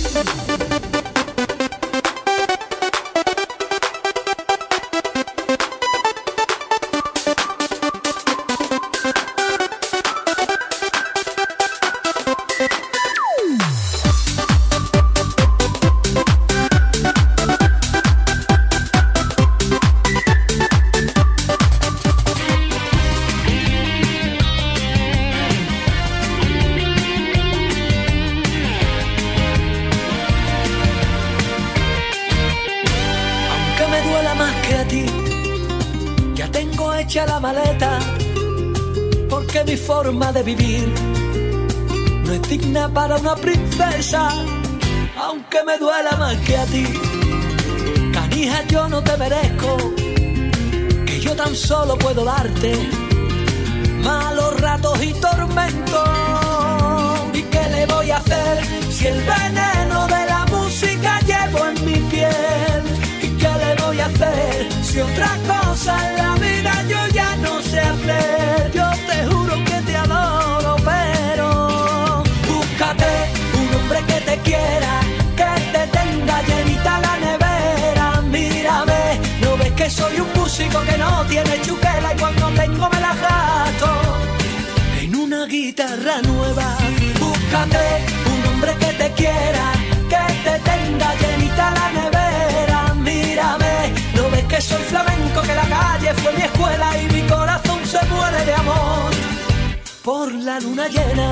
De vivir no es digna para una princesa, aunque me duela más que a ti. Canija, yo no te merezco, que yo tan solo puedo darte malos ratos y tormentos. ¿Y qué le voy a hacer si el veneno de la música llevo en mi piel? ¿Y qué le voy a hacer si otra cosa en la vida yo ya no sé hacer? Yo te juro que te adoro, pero búscate un hombre que te quiera, que te tenga llenita la nevera. Mírame, ¿no ves que soy un músico que no tiene chuquela y cuando tengo me la gasto en una guitarra nueva? Búscate un hombre que te quiera, que te tenga llenita la nevera. Mírame, ¿no ves que soy flamenco, que la calle fue mi escuela y mi corazón se muere de amor por la luna llena?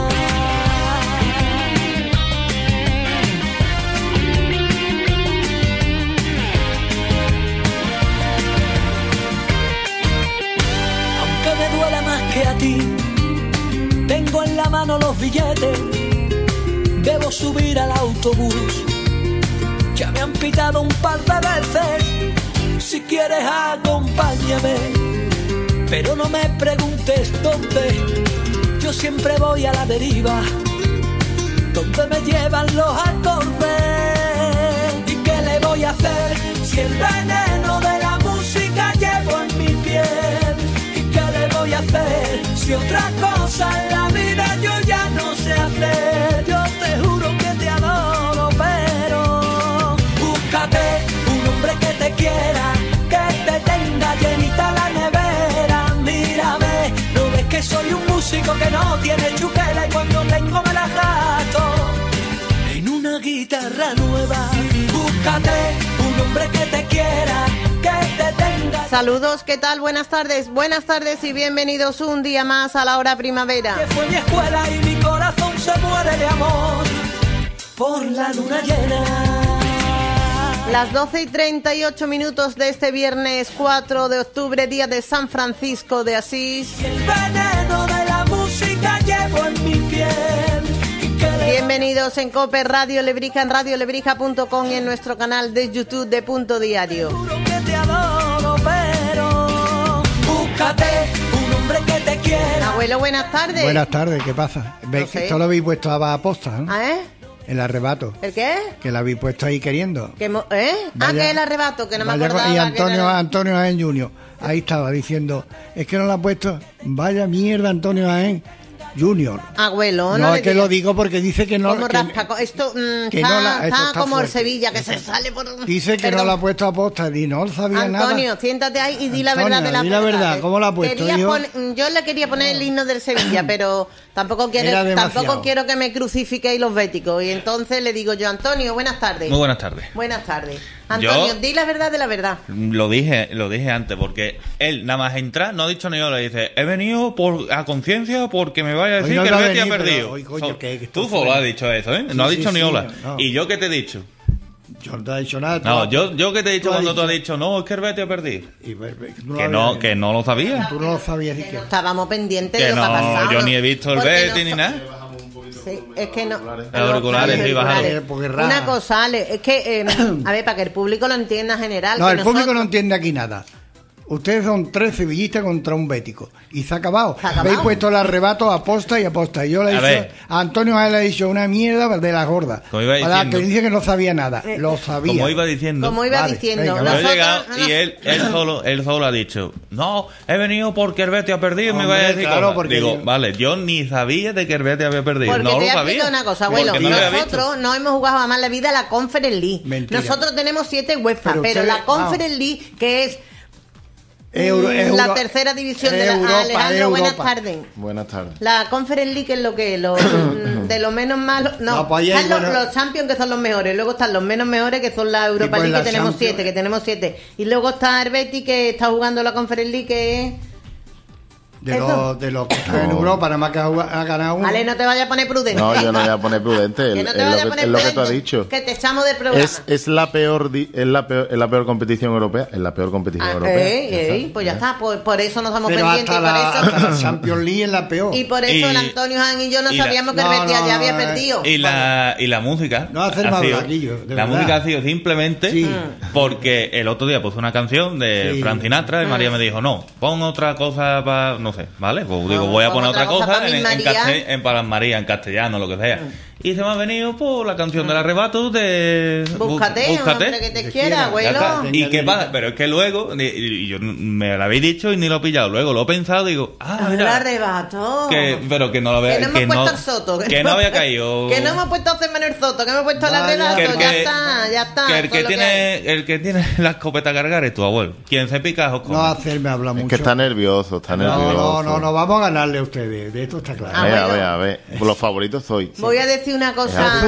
Aunque me duela más que a ti, tengo en la mano los billetes, debo subir al autobús. Ya me han pitado un par de veces, si quieres acompáñame, pero no me preguntes dónde, yo siempre voy a la deriva, donde me llevan los acordes. ¿Y qué le voy a hacer si el veneno de la música llevo en mi piel? ¿Y qué le voy a hacer si otra cosa en la vida yo ya no sé hacer? Yo te juro que te adoro, pero búscate un hombre que te quiera, que te tenga llenita la nevera. Mírame, ¿no ves que soy un músico que no tiene chuquela y cuando tengo me la gasto en una guitarra nueva? Búscate un hombre que te quiera, que te tenga... Saludos, ¿qué tal? Buenas tardes y bienvenidos un día más a la hora primavera. Que fue mi escuela y mi corazón se muere de amor por la luna llena. Las 12:38 de este viernes 4 de octubre, día de San Francisco de Asís. Y el veneno de la música llevo en mi piel. Bienvenidos en COPE Radio Lebrija, en radiolebrija.com y en nuestro canal de YouTube de Punto Diario. Juro que te adoro, pero búscate un hombre que te quiera. Abuelo, buenas tardes. Buenas tardes, ¿qué pasa? ¿Ves que esto lo habéis puesto a aposta, ¿no? ¿Ah, El arrebato. ¿El qué? Que lo habéis puesto ahí queriendo. ¿Que Vaya, que el arrebato, que no me acordaba. Y Antonio Jaén Junior, ahí estaba diciendo, es que no lo ha puesto, vaya mierda Antonio Jaén Junior. Abuelo, no es que lo digo porque dice que no. Como raspa, esto está como el Sevilla, que se sale por... Dice que no lo ha puesto a posta, y no sabía nada. Antonio, siéntate ahí y di la verdad de la... Di la verdad, ¿cómo lo ha puesto? Yo le quería poner el himno del Sevilla, pero tampoco quiero que me crucifiquéis los béticos. Y entonces le digo yo, Antonio, buenas tardes. Muy buenas tardes. Buenas tardes. Antonio, di la verdad de la verdad. Lo dije antes, porque él nada más entrar no ha dicho ni hola, dice, he venido a conciencia porque me vaya a decir que el Betis ha perdido. Tú solo has dicho eso, ¿eh? No ha dicho ni hola. No. ¿Y yo qué te he dicho? Yo no te he dicho nada. No, yo que te he dicho cuando tú has dicho, no, es que el Betis ha perdido. Que no lo sabías. Tú no lo sabías. Que no estábamos pendientes de lo que ha pasado. Yo ni he visto el Betis ni nada. Sí, es que no. Auriculares, una cosa, Ale, es que, a ver, para que el público lo entienda general. No, el público no entiende aquí nada. Ustedes son 3 sevillistas contra un bético. Y se ha acabado. Habéis puesto el arrebato aposta y aposta. Y yo le he dicho, a Antonio le he dicho una mierda de las gordas. Para que dice que no sabía nada. Lo sabía. Como iba diciendo. Venga, yo he llegado y él solo ha dicho, no, he venido porque el Betis ha perdido y me vaya a decir cosas. Digo, vale, yo ni sabía de que el Betis había perdido. Porque no te lo sabía. Una cosa, abuelo, nosotros no hemos jugado jamás en la vida la Conference League. Mentira. Nosotros tenemos 7 UEFA, pero la Conference League, que es la tercera división de Alejandro, buenas tardes. Buenas tardes. La Conference League es lo que es, de lo menos malo. No, están los Champions, que son los mejores. Luego están los menos mejores, que son la Europa League, que tenemos 7. Y luego está el Betis, que está jugando la Conference League, que es... De los que están en Europa, nada más que ha ganado uno. Vale, no te vayas a poner prudente. No, yo no voy a poner prudente. Es lo que tú has dicho. Que te echamos del programa. Es la peor competición europea. Es la peor competición europea. Pues ya está. Por eso nos estamos pero pendientes. Hasta la Champions League es la peor. Y por eso el Antonio Han y yo no sabíamos que el Betis ya había perdido. Y la música. No hacer más blaquillo. La música ha sido simplemente porque el otro día puse una canción de Frank Sinatra y María me dijo, no, pon otra cosa para... No sé, ¿vale? Pues digo, voy a poner otra cosa para María, en castellano, lo que sea. Y se me ha venido por la canción del arrebato de... Búscate, un hombre que te quiera, abuelo. ¿Y qué pasa? Pero es que luego, y yo me lo habéis dicho y ni lo he pillado. Luego lo he pensado y digo, mira, el arrebato. Pero que no lo había... Que no hemos puesto el soto. Que no había caído... Que no hemos puesto a hacerme el soto, que hemos puesto el arrebato. Ya está. Que el que tiene la escopeta a cargar es tu abuelo. Quien se pica es Oscar. No hacerme hablar mucho. Es que está nervioso, No, vamos a ganarle a ustedes. De esto está claro. A ver. Los favoritos soy. Voy a decir una cosa.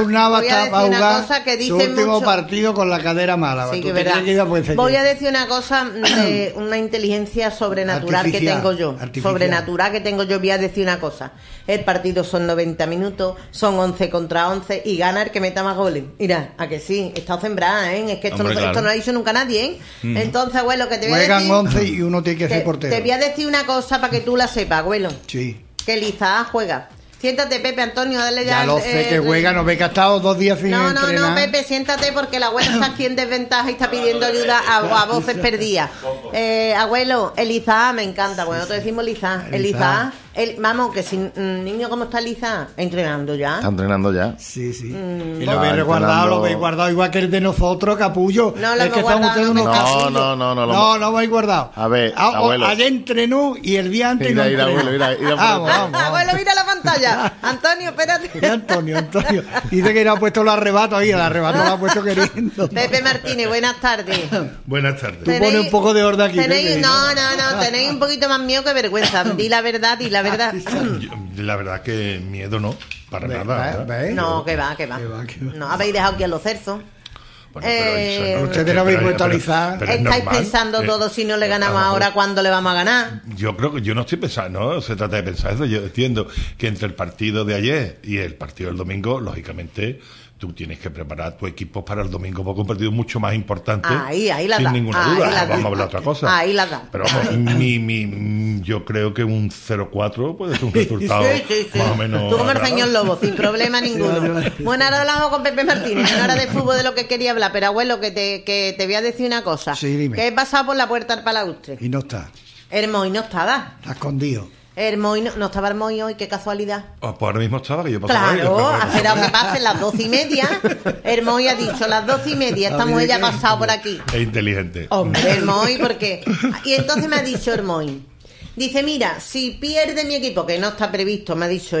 Que dice su último mucho. partido con la cadera mala. Sí, voy a decir una cosa de una inteligencia sobrenatural que tengo yo. Sobrenatural que tengo yo. Voy a decir una cosa. El partido son 90 minutos, son 11 contra 11 y gana el que meta más goles. Mira, a que sí, está sembrada, ¿eh? Es que esto no lo ha dicho nunca nadie, ¿eh? Entonces, abuelo, que te voy a decir... Juegan 11 y uno tiene que ser portero. Te voy a decir una cosa para que tú la sepas, abuelo. Sí. Que Liza juega. Siéntate, Pepe, Antonio, dale ya... Ya lo sé que juega, no ve que ha estado 2 días sin entrenar. No, Pepe, siéntate porque el abuelo está aquí en desventaja y está pidiendo ayuda a voces perdidas. Abuelo, Eliza me encanta, bueno, nosotros decimos Eliza. Vamos, que si niño, ¿cómo está Eliza? Entrenando ya. Está entrenando ya. Sí. Y lo habéis guardado igual que el de nosotros, capullo. No, lo hemos guardado. No, lo habéis guardado. A ver, abuelo. Ayer entrenó y el día antes mira, Vamos. Abuelo, mira la pantalla. Antonio, espérate. Mira, Antonio. Dice que no ha puesto el arrebato ahí, el arrebato lo ha puesto queriendo. Pepe Martínez, buenas tardes. Buenas tardes. Tú pones un poco de orden aquí. No, tenéis un poquito más miedo que vergüenza. Di la verdad. La verdad que miedo no, para nada. No, que va. No, habéis dejado aquí a los cersos. Bueno, ustedes no habéis puesto a Liza. Estáis pensando todo si no le ganamos ahora, ¿cuándo le vamos a ganar? Yo creo que yo no estoy pensando, no se trata de pensar eso. Yo entiendo que entre el partido de ayer y el partido del domingo, lógicamente, tú tienes que preparar tu equipo para el domingo, porque es un partido mucho más importante. Ahí la sin da. ninguna duda. Vamos a hablar de otra cosa. Ahí la da. Pero vamos, yo creo que un 0-4 puede ser un resultado más o menos. Tú como el señor Lobo, sin problema ninguno. Bueno, ahora hablamos con Pepe Martínez, en hora de fútbol de lo que quería hablar. Pero abuelo, que te voy a decir una cosa. Sí, dime. Que he pasado por la puerta del Palaustre. Y no está. Hermoy no estaba. Está escondido. Hermoy no estaba Hermoy hoy, qué casualidad. Pues ahora mismo estaba, que yo pasaba ahí. Claro, ha esperado que pasen las 12:30. Hermoy ha dicho las 12:30. Esta mujer ya ha pasado por aquí. Es inteligente. Hombre, Hermoy, porque... Y entonces me ha dicho Hermoy. Dice, mira, si pierde mi equipo, que no está previsto, me ha dicho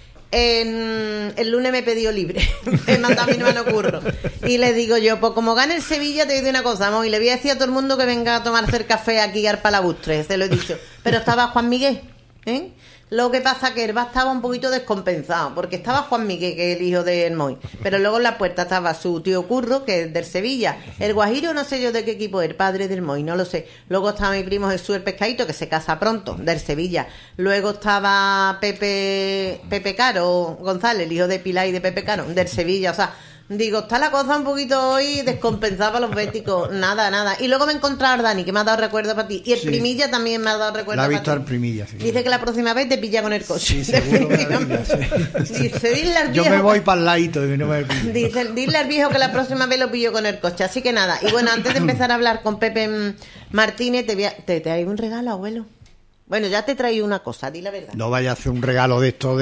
el lunes me he pedido libre. Me manda a mi hermano Curro. Y le digo yo, pues como gane el Sevilla, te digo una cosa, amor, y le voy a decir a todo el mundo que venga a tomarse el café aquí al Palabustre. Se lo he dicho. Pero estaba Juan Miguel. Lo que pasa que Herba estaba un poquito descompensado, porque estaba Juan Miguel, que es el hijo de Hermoy, pero luego en la puerta estaba su tío Curro, que es del Sevilla, el Guajiro, no sé yo de qué equipo es, el padre del Hermoy, no lo sé. Luego estaba mi primo Jesús el Pescadito, que se casa pronto, del Sevilla. Luego estaba Pepe Caro González, el hijo de Pilar y de Pepe Caro, del Sevilla. O sea, digo, está la cosa un poquito hoy descompensada para los béticos. Nada. Y luego me he encontrado a Dani, que me ha dado recuerdo para ti. Y el Primilla también me ha dado recuerdo para ti. La ha visto al Primilla, sí. Dice que la próxima vez te pilla con el coche. Sí, seguro. Dice, dile al viejo... Yo me voy para el ladito. Dice, dile al viejo que la próxima vez lo pillo con el coche. Así que nada. Y bueno, antes de empezar a hablar con Pepe Martínez, te traigo un regalo, abuelo. Bueno, ya te traigo una cosa, di la verdad. No vayas a hacer un regalo de esto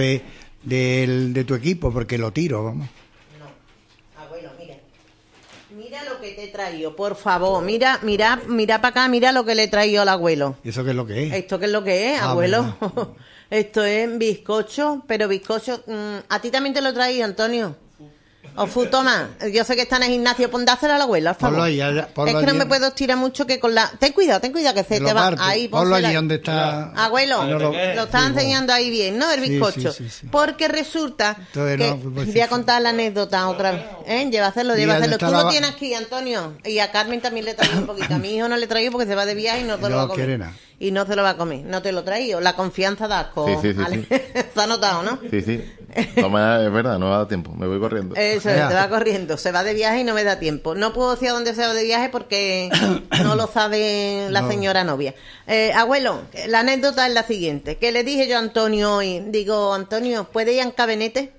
de tu equipo, porque lo tiro, vamos. No, abuelo, mira lo que te he traído, por favor. Mira para acá, mira lo que le he traído al abuelo. ¿Y eso qué es lo que es? ¿Esto qué es lo que es, abuelo? Esto es bizcocho, pero bizcocho... ¿a ti también te lo he traído, Antonio? Ofu, toma, yo sé que está en el gimnasio, dáselo al abuelo, al favor. Es que no me puedo estirar mucho que con la... Ten cuidado, que se te va. Ahí, ponlo allí donde está... Abuelo, lo está enseñando ahí bien, ¿no? El bizcocho. Sí. Porque resulta que... voy a contar la anécdota otra vez. Llévaselo. Tú lo tienes aquí, Antonio. Y a Carmen también le traigo un poquito. A mi hijo no le traigo porque se va de viaje y no se lo va a comer. Y no se lo va a comer. No te lo traigo. La confianza da asco. Sí. Está anotado, ¿no? Sí. No me da, es verdad, no me da tiempo. Me voy corriendo. Eso, te va corriendo. Se va de viaje y no me da tiempo. No puedo decir a dónde se va de viaje porque no lo sabe la señora novia. Abuelo, la anécdota es la siguiente. Que le dije yo a Antonio hoy. Digo, Antonio, ¿puede ir a Cabenete?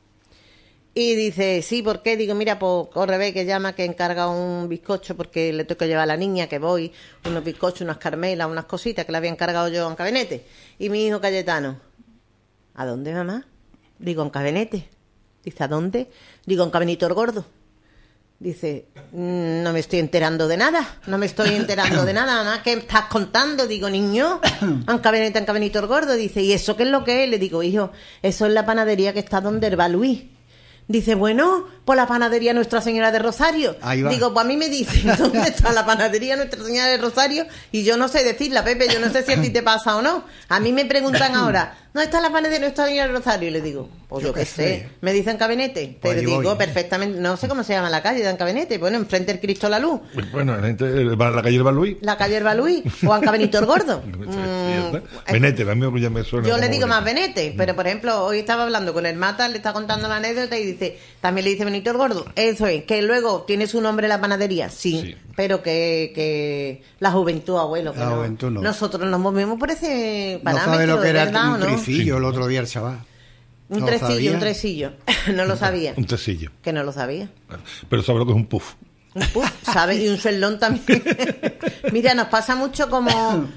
Y dice, sí, ¿por qué? Digo, mira, pues Correbe que llama, que encarga un bizcocho porque le tengo que llevar a la niña, que voy, unos bizcochos, unas carmelas, unas cositas que le había encargado yo en Cabenete. Y mi hijo Cayetano, ¿a dónde, mamá? Digo, en Cabenete. Dice, ¿a dónde? Digo, en Cabenito el Gordo. Dice, no me estoy enterando de nada, mamá, ¿qué estás contando? Digo, niño, en Cabenito el Gordo. Dice, ¿y eso qué es lo que es? Le digo, hijo, eso es la panadería que está donde Herba Luis. Dice, bueno, por la panadería Nuestra Señora de Rosario. Digo, pues a mí me dicen, ¿dónde está la panadería Nuestra Señora de Rosario? Y yo no sé decirla, Pepe, yo no sé si a ti te pasa o no. A mí me preguntan ahora, ¿dónde está la panadería Nuestra Señora de Rosario? Y le digo, pues yo qué sé. Me dicen Cabenete. Te digo perfectamente, no sé cómo se llama la calle de Cabenete. Bueno, enfrente del Cristo la Luz. Bueno, la calle Herba Luis. La calle Herba Luis, o en Cabenito el Gordo. Benete, a mí ya me suena. Yo le digo más Benete, pero por ejemplo, hoy estaba hablando con el Mata, le está contando la anécdota y dice, también le dice Benito el Gordo. Eso es, que luego tiene su nombre la panadería, sí. Pero que la juventud, abuelo. La juventud no. Nosotros nos movemos por ese parámetro. No sabe lo que era un tricillo el otro día el chaval. Un tresillo. No lo sabía. Un tresillo. Que no lo sabía. Pero sabe lo que es un puff. Un puff, ¿sabes? Y un suelón también. Mira, nos pasa mucho como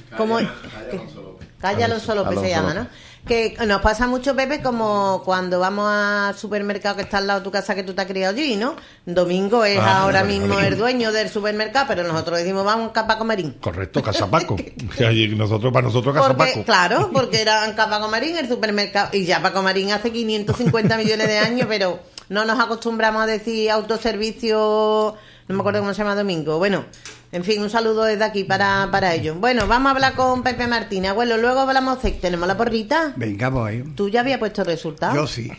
Calle Alonso López se llama, ¿no? Que nos pasa mucho, Pepe, como cuando vamos al supermercado que está al lado de tu casa, que tú te has criado allí, ¿no? Domingo es ahora mismo el dueño del supermercado, pero nosotros decimos, vamos a Paco Marín. Correcto, Casa Paco. Para nosotros Casa Paco. Claro, porque era en Paco Marín el supermercado, y ya Paco Marín hace 550 millones de años, pero no nos acostumbramos a decir autoservicio, no me acuerdo cómo se llama Domingo. Bueno, en fin, un saludo desde aquí para ellos. Bueno, vamos a hablar con Pepe Martínez. Abuelo, luego hablamos de... ¿Tenemos la porrita? Venga, voy. ¿Tú ya habías puesto el resultado? Yo sí.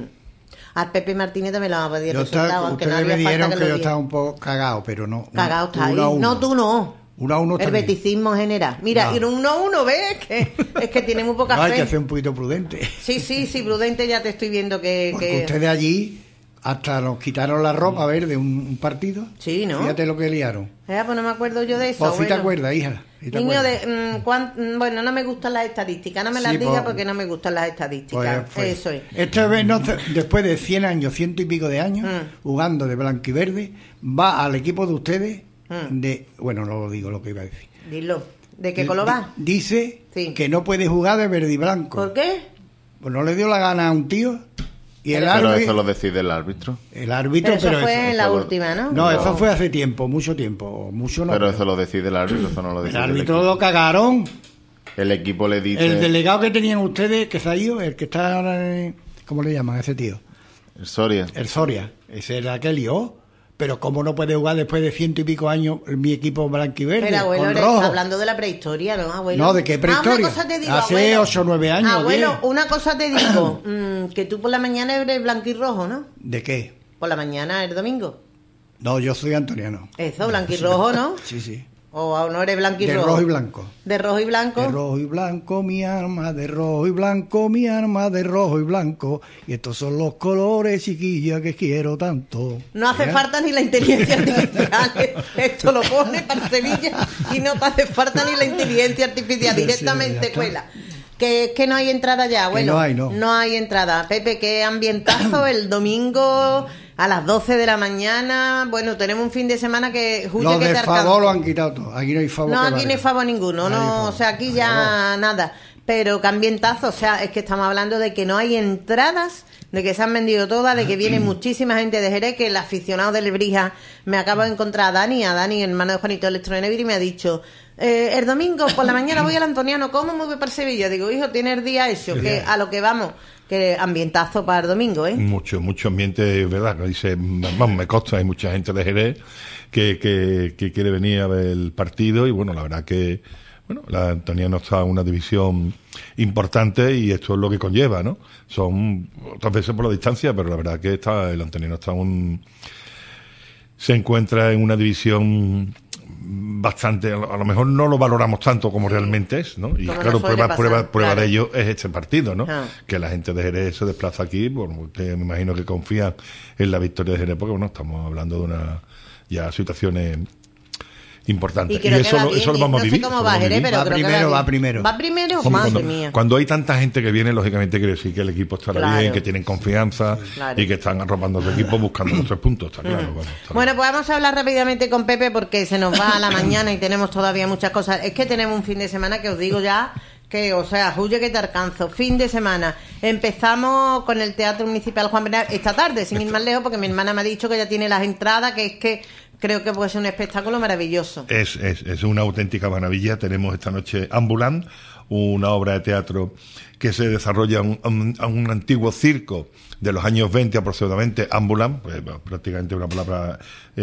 Al Pepe Martínez también le vamos a pedir el resultado. Aunque no había me dijeron que yo estaba un poco cagado, pero no. Cagado está ahí. No, tú no. 1-1 el beticismo general. Mira, y un 1-1, ¿ves? Es que tiene muy poca fe. Hay que ser un poquito prudente. Sí, prudente, ya te estoy viendo que... Porque ustedes allí... Hasta nos quitaron la ropa, de un partido. Sí, ¿no? Fíjate lo que liaron. Pues no me acuerdo yo de eso. Pues sí te acuerdas, hija. ¿Sí Niño bueno, no me gustan las estadísticas. No me las digas porque no me gustan las estadísticas. Eso es. Esta vez, después de 100 años, 100 y pico de años, jugando de blanco y verde, va al equipo de ustedes de... Bueno, no lo digo lo que iba a decir. Dilo. ¿De qué color va? Dice que no puede jugar de verde y blanco. ¿Por qué? Pues no le dio la gana a un tío... Pero eso lo decide el árbitro. El árbitro, pero eso fue en la última, ¿no? No, eso fue hace tiempo, mucho tiempo. No, pero eso lo decide el árbitro, eso no lo decide el árbitro. Lo cagaron. El equipo le dice... El delegado que tenían ustedes, que se ha ido, el que está ahora... ¿Cómo le llaman a ese tío? El Soria. Ese era el que lió. Pero ¿cómo no puede jugar después de 100 y pico años mi equipo blanco y verde? Pero abuelo, con rojo? Hablando de la prehistoria, ¿no, abuelo? No, ¿de qué prehistoria? Una cosa te digo, hace abuelo, 8 o 9 años. Abuelo, 10. Una cosa te digo, que tú por la mañana eres blanco y rojo, ¿no? ¿De qué? Por la mañana, el domingo. No, yo soy antoniano. Eso, blanco y rojo, ¿no? Sí. ¿O no eres blanco y rojo? De rojo y blanco. ¿De rojo y blanco? De rojo y blanco mi arma, de rojo y blanco mi arma, de rojo y blanco. Y estos son los colores, chiquilla, que quiero tanto. No hace falta ni la inteligencia artificial. Esto lo pone para Sevilla y no te hace falta ni la inteligencia artificial. Directamente cuela. Que no hay entrada ya, abuelo. No hay entrada. Pepe, qué ambientazo el domingo... a las 12 de la mañana. Bueno, tenemos un fin de semana que... Los de favor lo han quitado todo. Aquí no hay favor. No, aquí no hay favor ninguno. No, o sea, aquí ya nada. Pero que ambientazo, o sea, es que estamos hablando de que no hay entradas, de que se han vendido todas, de que viene muchísima gente de Jerez, que el aficionado de Lebrija, me acabo de encontrar a Dani, hermano de Juanito Electronevir, y me ha dicho, el domingo por la mañana voy al Antoniano, ¿cómo me voy para Sevilla? Digo, hijo, tiene el día hecho, que a lo que vamos, que ambientazo para el domingo, ¿eh? Mucho ambiente, ¿verdad? Dice, vamos, me consta, hay mucha gente de Jerez que quiere venir a ver el partido, y bueno, la verdad que la Antoniano está en una división importante y esto es lo que conlleva, ¿no? Son otras veces por la distancia, pero la verdad que el Antoniano se encuentra en una división bastante, a lo mejor no lo valoramos tanto como realmente es, ¿no? Y claro, prueba de ello es este partido, ¿no? Que la gente de Jerez se desplaza aquí, porque me imagino que confía en la victoria de Jerez, porque estamos hablando de situaciones importante. Y eso lo vamos a vivir. No sé cómo va Jerez, pero va primero. ¿Va primero? Madre mía. Cuando hay tanta gente que viene, lógicamente quiere decir que el equipo estará bien, que tienen confianza y que están arropando su equipo buscando los 3 puntos, está claro. Bueno, pues vamos a hablar rápidamente con Pepe porque se nos va a la mañana y tenemos todavía muchas cosas. Es que tenemos un fin de semana que os digo ya que, o sea, huye que te alcanzo. Fin de semana. Empezamos con el Teatro Municipal Juan Bernabé esta tarde, sin ir más lejos, porque mi hermana me ha dicho que ya tiene las entradas, que es que creo que puede ser un espectáculo maravilloso. Es una auténtica maravilla. Tenemos esta noche Ambulant, una obra de teatro que se desarrolla en un antiguo circo de los años 20 aproximadamente. Ambulant, pues, prácticamente una palabra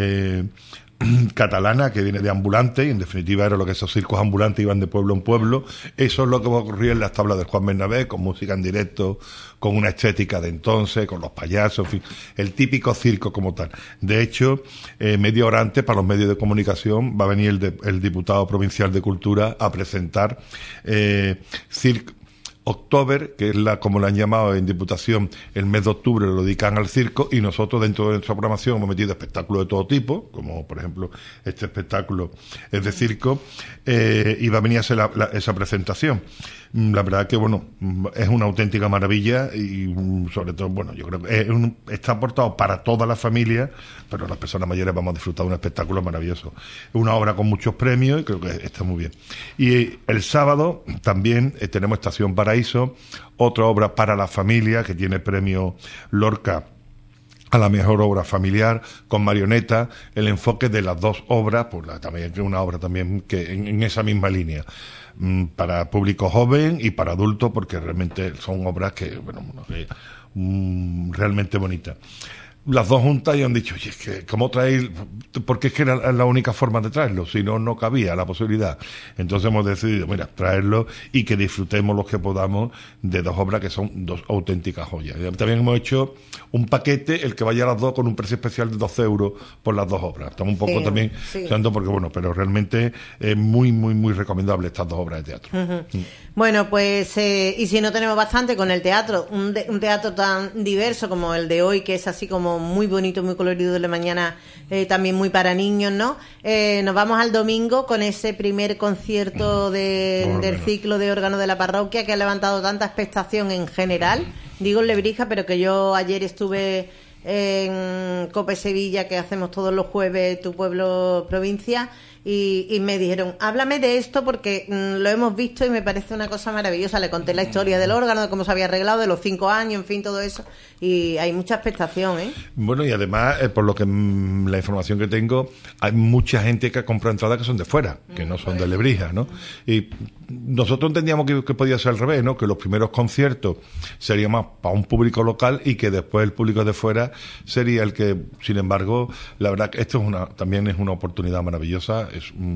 catalana que viene de ambulante, y en definitiva era lo que esos circos ambulantes iban de pueblo en pueblo. Eso es lo que va a ocurrir en las tablas del Juan Bernabé, con música en directo, con una estética de entonces, con los payasos, en fin, el típico circo como tal. De hecho, media hora antes, para los medios de comunicación, va a venir el diputado provincial de Cultura a presentar circo October, que es como le han llamado en Diputación, el mes de octubre lo dedican al circo, y nosotros dentro de nuestra programación hemos metido espectáculos de todo tipo, como por ejemplo este espectáculo es de circo, y va a venir a hacer esa presentación. La verdad que, es una auténtica maravilla y sobre todo, yo creo que está aportado para toda la familia, pero las personas mayores vamos a disfrutar de un espectáculo maravilloso. Es una obra con muchos premios y creo que está muy bien. Y el sábado también tenemos Estación Paraíso, otra obra para la familia que tiene premio Lorca a la mejor obra familiar, con marioneta, el enfoque de las dos obras, también es una obra también que en esa misma línea, para público joven y para adultos, porque realmente son obras que, realmente bonitas. Las dos juntas y han dicho, oye, es que ¿cómo traer? Porque es que era la única forma de traerlo, si no cabía la posibilidad. Entonces hemos decidido, traerlo y que disfrutemos los que podamos de dos obras que son dos auténticas joyas. También hemos hecho un paquete, el que vaya a las dos, con un precio especial de 12 euros por las dos obras. Estamos un poco también usando porque, pero realmente es muy, muy, muy recomendable estas dos obras de teatro. Uh-huh. Bueno, pues, y si no tenemos bastante con el teatro, un teatro tan diverso como el de hoy, que es así como muy bonito, muy colorido de la mañana, también muy para niños, ¿no? Nos vamos al domingo con ese primer concierto del ciclo de órgano de la parroquia, que ha levantado tanta expectación en general. Digo en Lebrija, pero que yo ayer estuve en Cope Sevilla, que hacemos todos los jueves, Tu Pueblo Provincia, y me dijeron, háblame de esto porque lo hemos visto y me parece una cosa maravillosa. Le conté la historia del órgano, de cómo se había arreglado, de los 5 años, en fin, todo eso, y hay mucha expectación, ¿eh? Bueno, y además, por lo que la información que tengo, hay mucha gente que ha comprado entradas que son de fuera, que no son de Lebrija, ¿no? Y nosotros entendíamos que podía ser al revés, ¿no? Que los primeros conciertos serían más para un público local y que después el público de fuera sería el que, sin embargo, la verdad que esto también es una oportunidad maravillosa,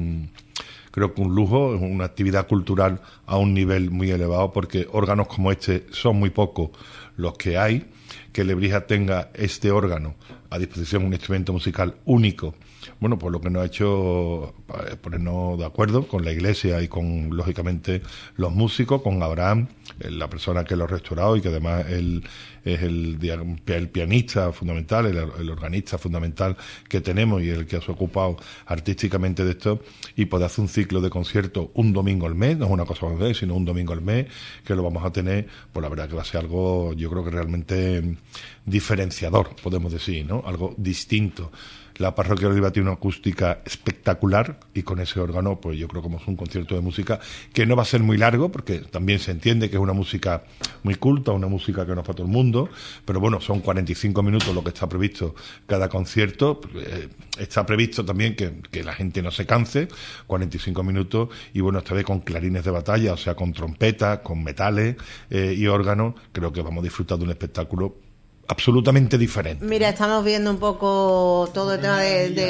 creo que un lujo, es una actividad cultural a un nivel muy elevado, porque órganos como este son muy pocos los que hay. Que Lebrija tenga este órgano a disposición, un instrumento musical único, pues lo que nos ha hecho ponernos de acuerdo con la iglesia y con, lógicamente, los músicos, con Abraham, la persona que lo ha restaurado y que además él es el pianista fundamental, el organista fundamental que tenemos y el que se ha ocupado artísticamente de esto, y poder hacer un ciclo de conciertos un domingo al mes, no es una cosa más, sino un domingo al mes, que lo vamos a tener, pues la verdad que va a ser algo, yo creo que realmente diferenciador, podemos decir, ¿no? Algo distinto. La Parroquia de Oliva tiene una acústica espectacular y con ese órgano, pues yo creo que es un concierto de música que no va a ser muy largo, porque también se entiende que es una música muy culta, una música que no es para todo el mundo, pero bueno, son 45 minutos lo que está previsto cada concierto. Está previsto también que la gente no se canse, 45 minutos, y bueno, esta vez con clarines de batalla, o sea, con trompetas, con metales y órganos. Creo que vamos a disfrutar de un espectáculo absolutamente diferente. Mira, estamos viendo un poco todo el tema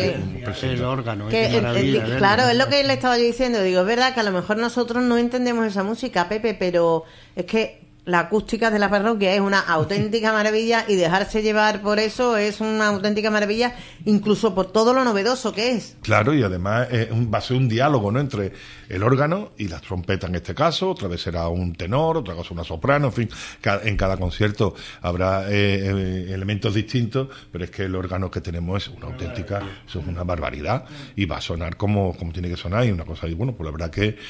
el órgano. Claro, es lo que le estaba yo diciendo. Digo, es verdad que a lo mejor nosotros no entendemos esa música, Pepe, pero es que la acústica de la parroquia es una auténtica maravilla, y dejarse llevar por eso es una auténtica maravilla, incluso por todo lo novedoso que es. Claro, y además va a ser un diálogo, ¿no?, entre el órgano y las trompetas en este caso. Otra vez será un tenor, otra cosa una soprano, en fin, en cada concierto habrá elementos distintos, pero es que el órgano que tenemos es una auténtica, eso es una barbaridad, y va a sonar como tiene que sonar, y una cosa, y bueno, pues la verdad que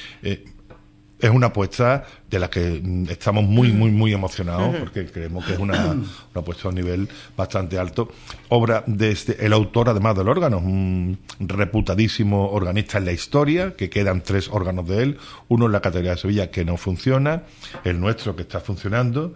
es una apuesta de la que estamos muy emocionados, porque creemos que es una apuesta a un nivel bastante alto. Obra de el autor, además del órgano, un reputadísimo organista en la historia, que quedan 3 órganos de él, uno en la Catedral de Sevilla que no funciona, el nuestro que está funcionando,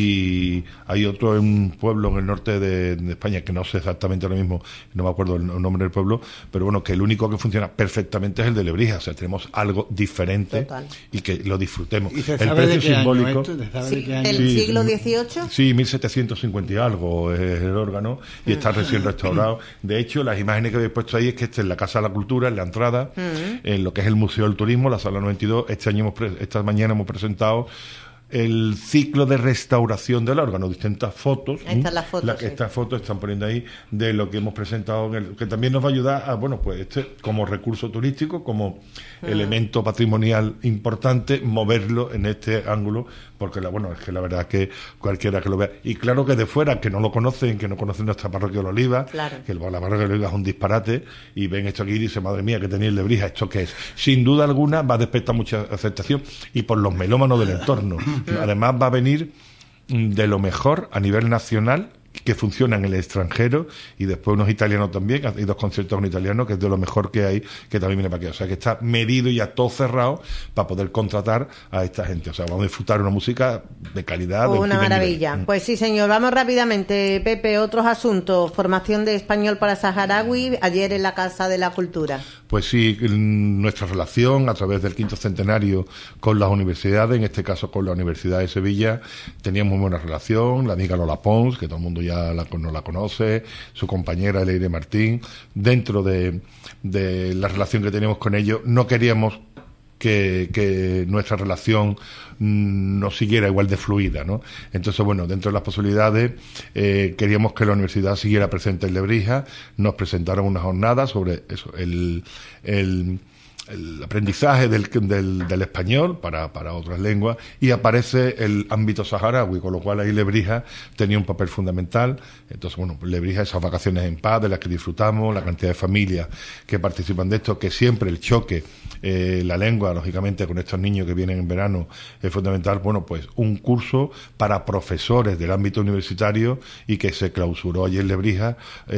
y hay otro en un pueblo en el norte de España, que no sé exactamente ahora mismo, no me acuerdo el nombre del pueblo, pero bueno, que el único que funciona perfectamente es el de Lebrija. O sea, tenemos algo diferente. Total. Y que lo disfrutemos. ¿Y se sabe de qué simbólico año esto? ¿De qué año? ¿El siglo XVIII? Sí, 1750 y algo es el órgano, y está recién restaurado. De hecho, las imágenes que habéis puesto ahí es que este es la Casa de la Cultura, en la entrada, en lo que es el Museo del Turismo, la Sala 92. Esta mañana hemos presentado el ciclo de restauración del órgano, distintas fotos. Ahí están las fotos. Estas fotos están poniendo ahí de lo que hemos presentado, que también nos va a ayudar a, bueno, pues como recurso turístico, como elemento patrimonial importante, moverlo en este ángulo, porque es que la verdad es que cualquiera que lo vea, y claro que de fuera, que no lo conocen, que no conocen nuestra Parroquia de la Oliva, claro, que la Parroquia de la Oliva es un disparate, y ven esto aquí y dicen, madre mía, que tenéis Lebrija, ¿esto qué es? Sin duda alguna va a despertar mucha aceptación, y por los melómanos del entorno. Además va a venir de lo mejor a nivel nacional, que funciona en el extranjero, y después unos italianos también. Hay 2 conciertos con italianos, que es de lo mejor que hay, que también viene para aquí. O sea, que está medido y ya todo cerrado para poder contratar a esta gente. O sea, vamos a disfrutar una música de calidad. Una maravilla. Nivel. Pues sí, señor. Vamos rápidamente, Pepe. Otros asuntos. Formación de español para saharaui, ayer en la Casa de la Cultura. Pues sí, nuestra relación a través del 5º centenario con las universidades, en este caso con la Universidad de Sevilla, teníamos muy buena relación. La amiga Lola Pons, que todo el mundo ya no la conoce, su compañera Leire Martín. Dentro de la relación que teníamos con ellos, no queríamos que nuestra relación no siguiera igual de fluida, ¿no? Entonces, bueno, dentro de las posibilidades, queríamos que la universidad siguiera presente en Lebrija. Nos presentaron una jornada sobre eso, el aprendizaje del español para otras lenguas, y aparece el ámbito saharaui, con lo cual ahí Lebrija tenía un papel fundamental. Entonces, bueno, Lebrija, esas vacaciones en paz de las que disfrutamos, la cantidad de familias que participan de esto, que siempre el choque, la lengua, lógicamente, con estos niños que vienen en verano es fundamental. Bueno, pues un curso para profesores del ámbito universitario, y que se clausuró allí en Lebrija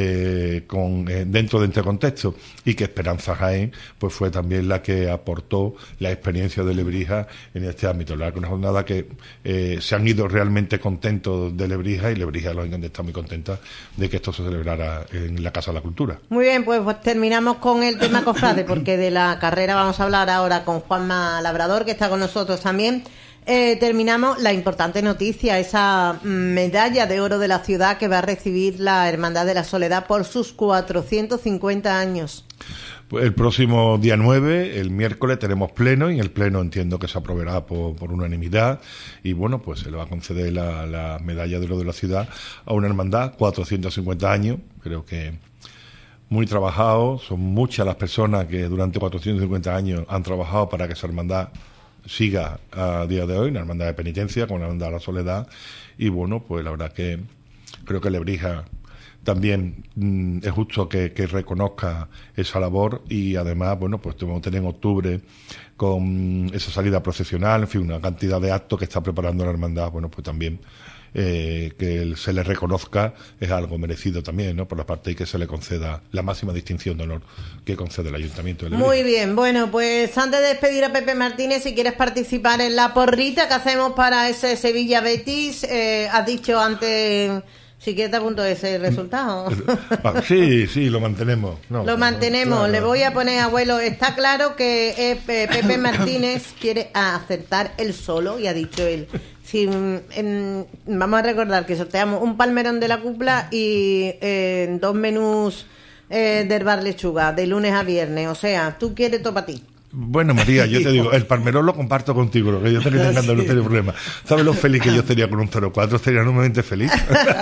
dentro de este contexto, y que Esperanza Jaén pues fue también la que aportó la experiencia de Lebrija en este ámbito. La verdad que una jornada que se han ido realmente contentos de Lebrija, y Lebrija lógicamente está muy contenta de que esto se celebrara en la Casa de la Cultura. Muy bien, pues terminamos con el tema cofrade, porque de la carrera vamos a hablar ahora con Juanma Labrador, que está con nosotros también. Terminamos la importante noticia, esa medalla de oro de la ciudad que va a recibir la Hermandad de la Soledad por sus 450 años. Pues el próximo día 9, el miércoles, tenemos pleno, y en el pleno entiendo que se aprobará por unanimidad, y bueno, pues se le va a conceder la medalla de oro de la ciudad a una hermandad, 450 años, creo que muy trabajado. Son muchas las personas que durante 450 años han trabajado para que esa hermandad siga a día de hoy, una hermandad de penitencia, con la hermandad de la Soledad, y bueno, pues la verdad que creo que Lebrija también es justo que reconozca esa labor, y además, bueno, pues vamos a tener en octubre con esa salida procesional, en fin, una cantidad de actos que está preparando la hermandad. Bueno, pues también que se le reconozca es algo merecido también, ¿no? Por la parte y que se le conceda la máxima distinción de honor que concede el Ayuntamiento de Lebrija. Muy bien, bueno, pues antes de despedir a Pepe Martínez, si quieres participar en la porrita que hacemos para ese Sevilla Betis, has dicho antes... Si quieres te apunto ese resultado. Sí, lo mantenemos. Lo mantenemos. Claro. Le voy a poner, abuelo, está claro que Pepe Martínez quiere acertar él solo, y ha dicho él. Si, vamos a recordar que sorteamos un palmerón de la cupla y 2 menús del bar lechuga, de lunes a viernes. O sea, tú quieres todo para ti. Bueno, María, yo te digo, el palmerón lo comparto contigo, lo que yo tenía encantado, no tenía problema. ¿Sabes lo feliz que yo sería con un 04? Sería enormemente feliz.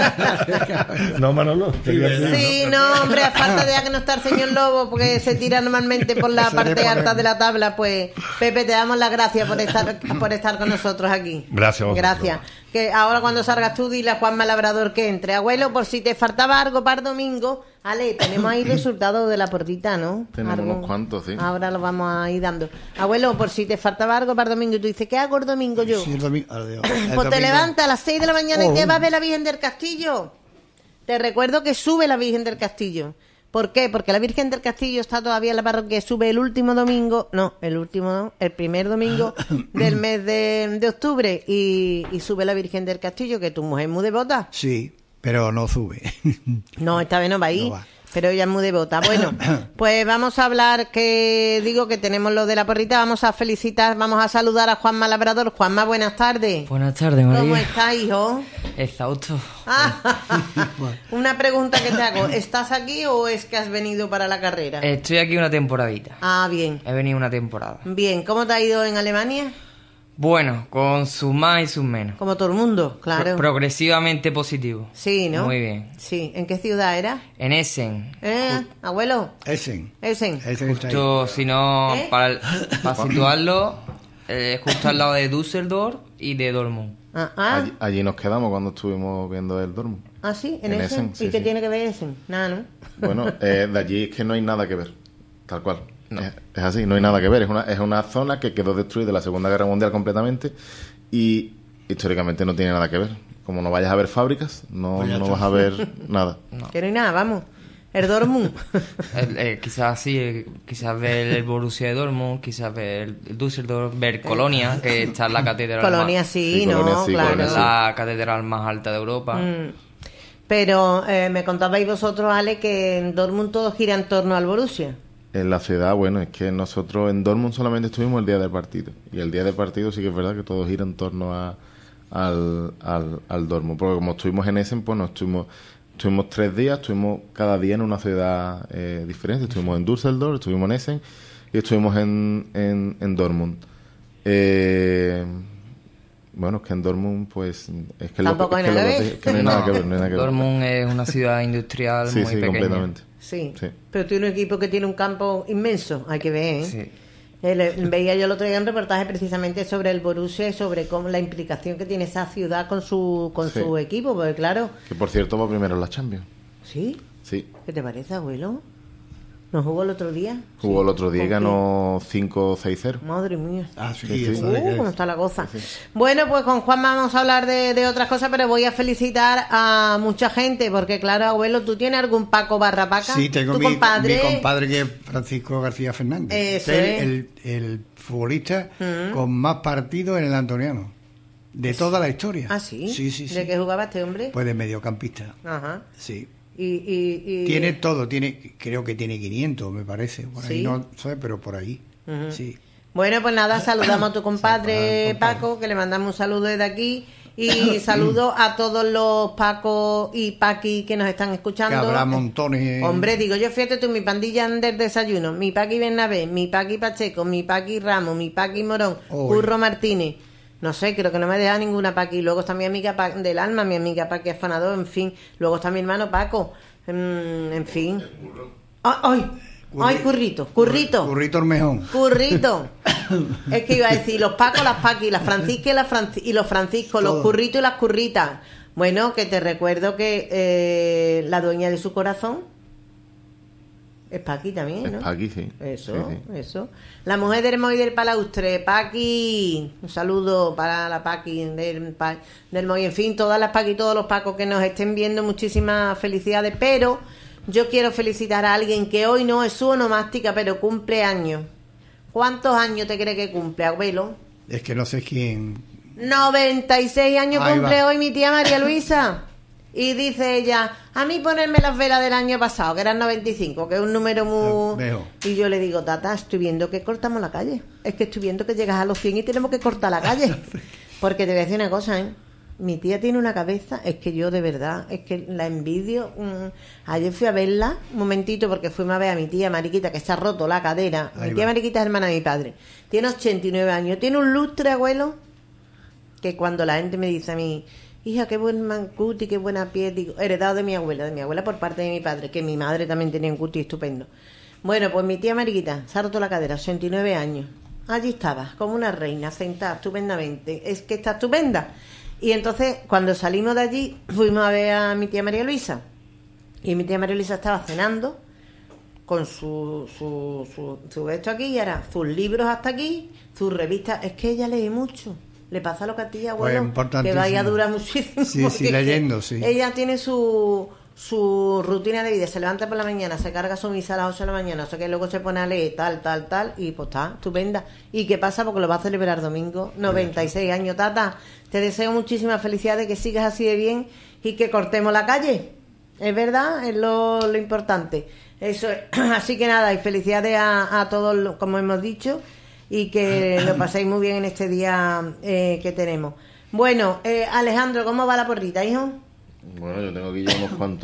¿No, Manolo? Sí, no, hombre, a falta de que no está el señor Lobo, porque se tira normalmente por la parte alta de la tabla, pues, Pepe, te damos las gracias por estar con nosotros aquí. Gracias. Gracias. Que ahora cuando salgas tú, dile a Juanma Labrador que entre. Abuelo, por si te faltaba algo para el domingo, Ale, tenemos ahí resultados de la porrita, ¿no? Tenemos unos cuantos, sí. Ahora los vamos a ir dando. Abuelo, por si te faltaba algo para el domingo, y tú dices, ¿qué hago el domingo yo? Sí, el domingo. Pues te levantas a las 6 de la mañana y ¿qué va a ver la Virgen del Castillo? Te recuerdo que sube la Virgen del Castillo. ¿Por qué? Porque la Virgen del Castillo está todavía en la parroquia, sube el último domingo, el primer domingo del mes de octubre, y sube la Virgen del Castillo, que tu mujer es muy devota. Sí, pero no sube. No, esta vez no va a ir. No va. Pero ella es muy devota. Bueno, pues vamos a hablar, que tenemos lo de la porrita, vamos a saludar a Juanma Labrador. Juanma, buenas tardes. Buenas tardes, María. ¿Cómo estás, hijo? Exhausto. Una pregunta que te hago, ¿estás aquí o es que has venido para la carrera? Estoy aquí una temporadita. Ah, bien. He venido una temporada. Bien, ¿cómo te ha ido en Alemania? Bueno, con sus más y sus menos. Como todo el mundo, claro. Progresivamente positivo. Sí, ¿no? Muy bien. Sí. ¿En qué ciudad era? En Essen. Abuelo. Essen. Justo, si no, para situarlo, justo al lado de Düsseldorf y de Dortmund. Allí nos quedamos cuando estuvimos viendo el Dortmund. ¿Ah, sí? ¿En Essen? ¿Y qué tiene que ver Essen? Nada, ¿no? Bueno, de allí es que no hay nada que ver, tal cual. No. Es así, no hay nada que ver. Es una zona que quedó destruida en la Segunda Guerra Mundial completamente y históricamente no tiene nada que ver. Como no vayas a ver fábricas, no vas a ver nada. No. Que no hay nada, vamos. El Dortmund. Quizás sí, quizás ver el Borussia de Dortmund, quizás ver el Düsseldorf, ver Colonia, que está en la catedral. Colonia sí, ¿no? Colonia, sí, claro. Colonia, sí. La catedral más alta de Europa. Pero me contabais vosotros, Ale, que en Dortmund todo gira en torno al Borussia. En la ciudad, bueno, es que nosotros en Dortmund solamente estuvimos el día del partido. Y el día del partido sí que es verdad que todo gira en torno al Dortmund. Porque como estuvimos en Essen, pues estuvimos 3 días, estuvimos cada día en una ciudad diferente. Estuvimos en Düsseldorf, estuvimos en Essen y estuvimos en Dortmund. Bueno, es que en Dortmund, pues... Es que tampoco hay nada que ver. Dortmund es una ciudad industrial muy pequeña. Completamente. Sí, pero tiene un equipo que tiene un campo inmenso, hay que ver, ¿eh? Sí. Veía yo el otro día un reportaje precisamente sobre el Borussia y sobre cómo la implicación que tiene esa ciudad con su equipo, porque claro... Que por cierto va primero en la Champions. ¿Sí? Sí. ¿Qué te parece, abuelo? ¿No jugó el otro día? Jugó el otro día y ganó 5-6-0. Madre mía. Sí. Cómo está la cosa. Sí. Bueno, pues con Juan vamos a hablar de otras cosas, pero voy a felicitar a mucha gente, porque claro, abuelo, ¿tú tienes algún Paco barra Paca? Sí, tengo mi compadre que es Francisco García Fernández. Eso es. El futbolista con más partidos en el Antoniano. De toda la historia. ¿Ah, sí? Sí. ¿De qué jugaba este hombre? Pues de mediocampista. Ajá. Sí. Y tiene todo, creo que tiene 500, me parece, por ahí no sé, pero por ahí. Sí. Bueno, pues nada, saludamos a tu compadre Paco, que le mandamos un saludo desde aquí, y saludo a todos los Pacos y Paqui que nos están escuchando. Que habrá montones. Hombre, digo yo, fíjate tú, mi pandilla del desayuno, mi Paqui Bernabé, mi Paqui Pacheco, mi Paqui Ramos, mi Paqui Morón, Curro Martínez. No sé, creo que no me deja ninguna Paqui. Luego está mi amiga del alma, mi amiga Paqui Afanador, en fin. Luego está mi hermano Paco, en fin. ¡Ay, Currito! Currito Ormejón. Currito. Es que iba a decir los Pacos, las Paqui, las Franciscas y los Franciscos, los Curritos y las Curritas. Bueno, que te recuerdo que la dueña de su corazón Es Paqui también, ¿no? Es Paqui, sí. Eso. La mujer del Moy del Palaustre, Paqui. Un saludo para la Paqui del Moy. En fin, todas las Paqui, todos los Pacos que nos estén viendo, muchísimas felicidades. Pero yo quiero felicitar a alguien que hoy no es su onomástica, pero cumple años. ¿Cuántos años te cree que cumple, abuelo? Es que no sé quién. 96 años cumple hoy mi tía María Luisa. Y dice ella, a mí ponerme las velas del año pasado, que eran 95, que es un número muy... Y yo le digo, tata, estoy viendo que cortamos la calle. Es que estoy viendo que llegas a los 100 y tenemos que cortar la calle. Porque te voy a decir una cosa, ¿eh? Mi tía tiene una cabeza, es que yo de verdad, es que la envidio. Ayer fui a verla, un momentito, porque fuimos a ver a mi tía Mariquita, que se ha roto la cadera. Mi tía Mariquita es hermana de mi padre. Tiene 89 años, tiene un lustre, abuelo, que cuando la gente me dice a mí... Hija, qué buen mancuti, qué buena piel, digo, heredado de mi abuela por parte de mi padre, que mi madre también tenía un cuti estupendo. Bueno, pues mi tía Mariquita se ha roto la cadera, 89 años. Allí estaba, como una reina, sentada estupendamente. Es que está estupenda. Y entonces, cuando salimos de allí, fuimos a ver a mi tía María Luisa. Y mi tía María Luisa estaba cenando con su esto aquí, y ahora sus libros hasta aquí, sus revistas. Es que ella lee mucho. Le pasa lo que a ti, abuelo, que vaya a durar muchísimo. Sí, leyendo, sí. Ella tiene su rutina de vida, se levanta por la mañana, se carga su misa a las 8 de la mañana, o sea que luego se pone a leer tal, y pues está, estupenda. ¿Y qué pasa? Porque lo va a celebrar domingo, 96 años, tata. Te deseo muchísimas felicidades, que sigas así de bien y que cortemos la calle. Es verdad, es lo importante. Eso es. Así que nada, y felicidades a todos, como hemos dicho, y que lo paséis muy bien en este día que tenemos. Bueno, Alejandro, ¿cómo va la porrita, hijo? Bueno, yo tengo aquí ya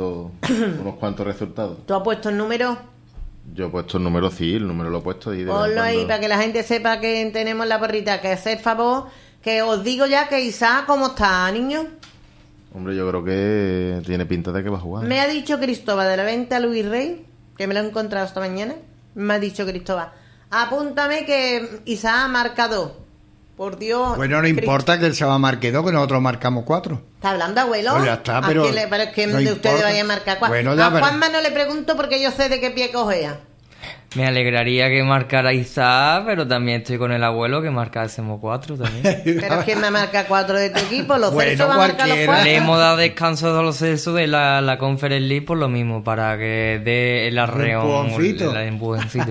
unos cuantos resultados. ¿Tú has puesto el número? Yo he puesto el número, sí, el número lo he puesto ahí. Ponlo ahí para que la gente sepa que tenemos la porrita. Que hacer favor, que os digo ya que Isaac, ¿cómo está, niño? Hombre, yo creo que tiene pinta de que va a jugar. Me ha dicho Cristóbal de la venta Luis Rey, que me lo he encontrado esta mañana. Me ha dicho Cristóbal, apúntame que Isaac marca 2. Por Dios. Bueno, no importa que él se va a marcar 2, que nosotros marcamos 4. ¿Está hablando, abuelo? Pues ya está, pero es que no de ustedes vaya a marcar 4. Bueno, a Juanma no le pregunto porque yo sé de qué pie cogea. Me alegraría que marcara Isaac, pero también estoy con el abuelo que marcásemos 4 también. ¿Pero quién me marca 4 de tu equipo? ¿Los Celsos van a marcar los 4? Le hemos dado descanso a los Celsos de la Conference League por lo mismo, para que dé el arreón, el empujoncito.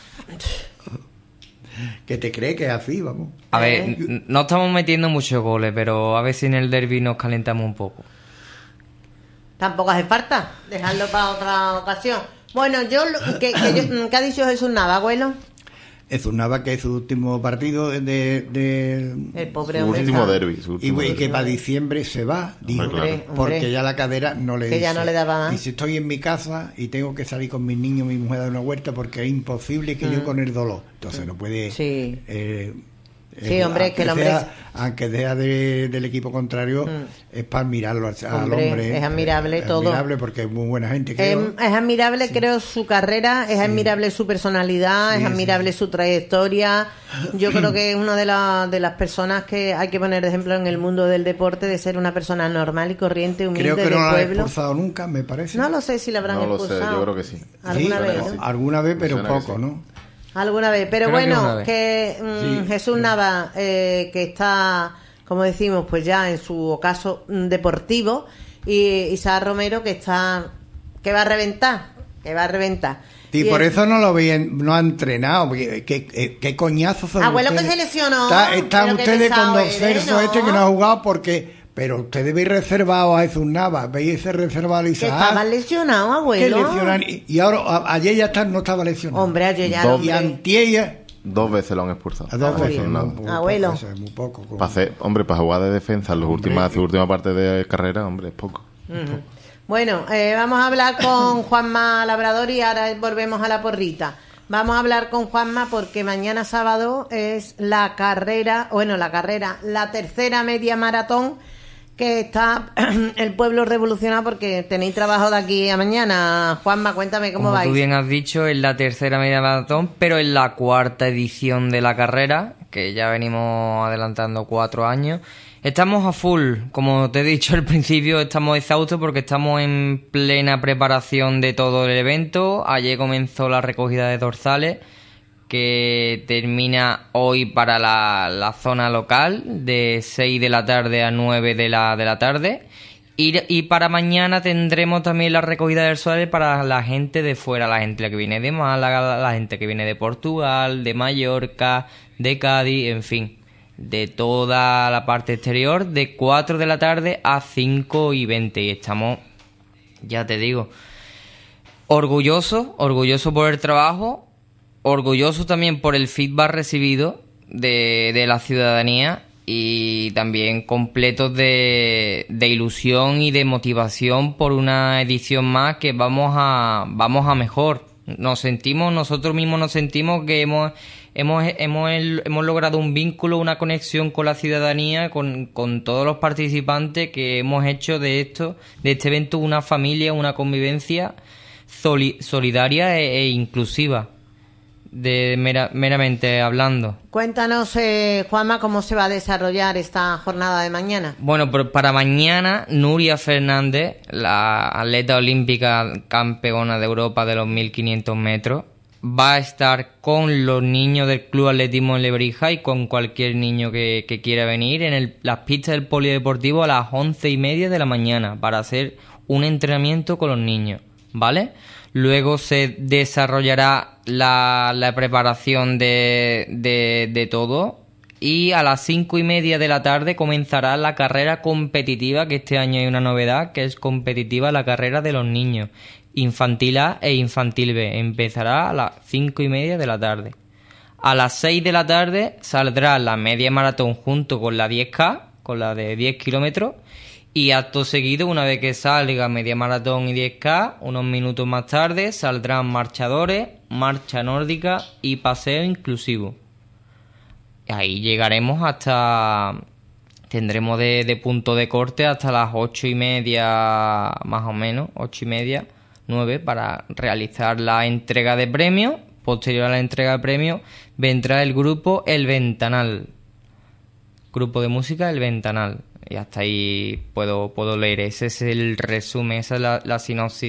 ¿Qué te crees que es así, vamos? A ver, no estamos metiendo muchos goles, pero a ver si en el derbi nos calentamos un poco. Tampoco hace falta dejarlo para otra ocasión. Bueno, ¿qué ha dicho Jesús Nava, abuelo? Jesús Nava, que es su último partido el pobre su hombre último derbi. Y que para diciembre se va, digo, hombre. porque ya la cadera no le que dice. Ya no le daba. Dice, estoy en mi casa y tengo que salir con mis niños, mi mujer a una huerta, porque es imposible que yo con el dolor. Entonces no puede... Sí. Sí, hombre, es que el hombre... Aunque sea del equipo contrario, es para admirarlo al hombre. Es admirable todo. Es admirable porque es muy buena gente, creo. Es admirable, creo, su carrera, es admirable su personalidad, es admirable su trayectoria. Yo creo que es una de las personas que hay que poner de ejemplo en el mundo del deporte, de ser una persona normal y corriente, humilde, creo que del no pueblo. Lo han expulsado nunca, me parece. No lo sé si la habrán expulsado. No lo sé, yo creo que sí. ¿Alguna vez? Sí. Alguna vez, pero poco, ¿no? Alguna vez, pero creo bueno, que Jesús Nava, que está, como decimos, pues ya en su ocaso deportivo, y Isaac Romero que va a reventar, Y por eso no lo veían, no ha entrenado, qué coñazo son abuelo ustedes. Que se lesionó. Están ustedes con los Celsos ¿no? Que no ha jugado porque... Pero ustedes veis reservado a Jesús Nava, veis ese reservado a Isaac. Que estaba lesionado, abuelo. Y ahora, ayer ya no estaba lesionado. Hombre, ayer ya no. Y antier 2 veces lo han expulsado. Dos veces, abuelo. Muy poco. Para jugar de defensa en su última parte de carrera, hombre, es poco. Bueno, vamos a hablar con Juanma Labrador y ahora volvemos a la porrita. Vamos a hablar con Juanma porque mañana sábado es la tercera media maratón que está el pueblo revolucionado, porque tenéis trabajo de aquí a mañana. Juanma, cuéntame cómo vais. Como tú bien has dicho, es la tercera media maratón, pero es la 4ª edición de la carrera, que ya venimos adelantando 4 años. Estamos a full, como te he dicho al principio, estamos exhaustos porque estamos en plena preparación de todo el evento. Ayer comenzó la recogida de dorsales, que termina hoy para la zona local, de 6 de la tarde a 9 de la tarde. Y para mañana tendremos también la recogida de dorsales para la gente de fuera, la gente que viene de Málaga, la gente que viene de Portugal, de Mallorca, de Cádiz, en fin, de toda la parte exterior, de 4 de la tarde a 5:20. Y estamos, ya te digo, orgullosos por el trabajo, orgullosos también por el feedback recibido de la ciudadanía, y también completos de ilusión y de motivación por una edición más que vamos a mejor. Nosotros mismos nos sentimos que hemos logrado un vínculo, una conexión con la ciudadanía, con todos los participantes, que hemos hecho de este evento una familia, una convivencia solidaria e inclusiva, meramente hablando. Cuéntanos, Juanma, cómo se va a desarrollar esta jornada de mañana. Bueno, para mañana, Nuria Fernández, la atleta olímpica campeona de Europa de los 1500 metros, va a estar con los niños del Club Atletismo en Lebrija y con cualquier niño que quiera venir en las pistas del polideportivo a las 11:30 de la mañana para hacer un entrenamiento con los niños, ¿vale? Luego se desarrollará la preparación de todo, y a las 5:30 de la tarde comenzará la carrera competitiva, que este año hay una novedad, que es competitiva la carrera de los niños, infantil A e infantil B. Empezará a las 5:30 de la tarde. A las 6 de la tarde saldrá la media maratón junto con la 10K, con la de 10 kilómetros. Y acto seguido, una vez que salga media maratón y 10K, unos minutos más tarde saldrán marchadores, marcha nórdica y paseo inclusivo. Ahí llegaremos tendremos de punto de corte hasta las 8:30, más o menos, 8:30, 9, para realizar la entrega de premios. Posterior a la entrega de premios vendrá el grupo El Ventanal, grupo de música El Ventanal. Y hasta ahí puedo leer. Ese es el resumen, esa es la sinopsis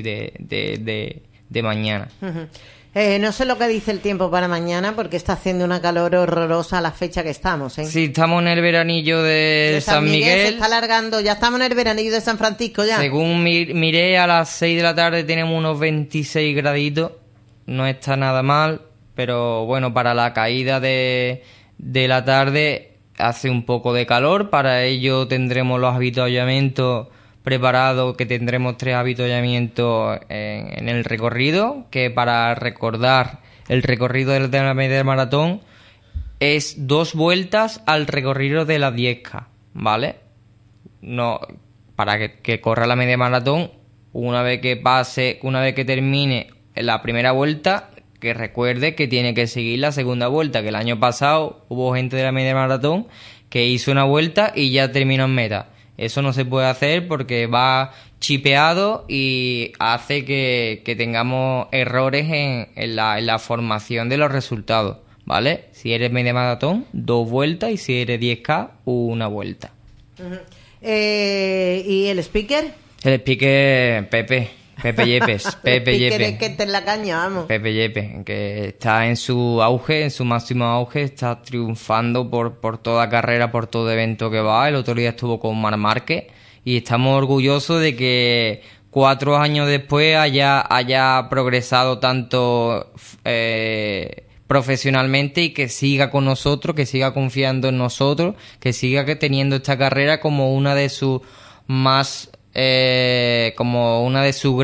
de mañana. Uh-huh. No sé lo que dice el tiempo para mañana, porque está haciendo una calor horrorosa a la fecha que estamos, ¿eh? Sí, estamos en el veranillo de San Miguel. Se está alargando, ya estamos en el veranillo de San Francisco ya. Según miré, a las 6 de la tarde tenemos unos 26 graditos. No está nada mal, pero bueno, para la caída de la tarde hace un poco de calor. Para ello tendremos los avituallamientos preparados, que tendremos 3 avituallamientos en el recorrido, que para recordar, el recorrido de la media maratón es 2 vueltas al recorrido de la 10K, ¿vale? No, para que corra la media maratón, una vez que termine la primera vuelta, que recuerde que tiene que seguir la segunda vuelta, que el año pasado hubo gente de la media maratón que hizo una vuelta y ya terminó en meta. Eso no se puede hacer porque va chipeado y hace que tengamos errores en la formación de los resultados, ¿vale? Si eres media maratón, 2 vueltas, y si eres 10K, 1 vuelta. Uh-huh. ¿Y el speaker? El speaker, Pepe Yepes. Pepe Yepes. Que te en la caña, vamos. Pepe Yepes, que está en su auge, en su máximo auge, está triunfando por toda carrera, por todo evento que va. El otro día estuvo con Marc Márquez y estamos orgullosos de que 4 años después haya progresado tanto profesionalmente, y que siga con nosotros, que siga confiando en nosotros, que siga teniendo esta carrera como una de sus más como uno de sus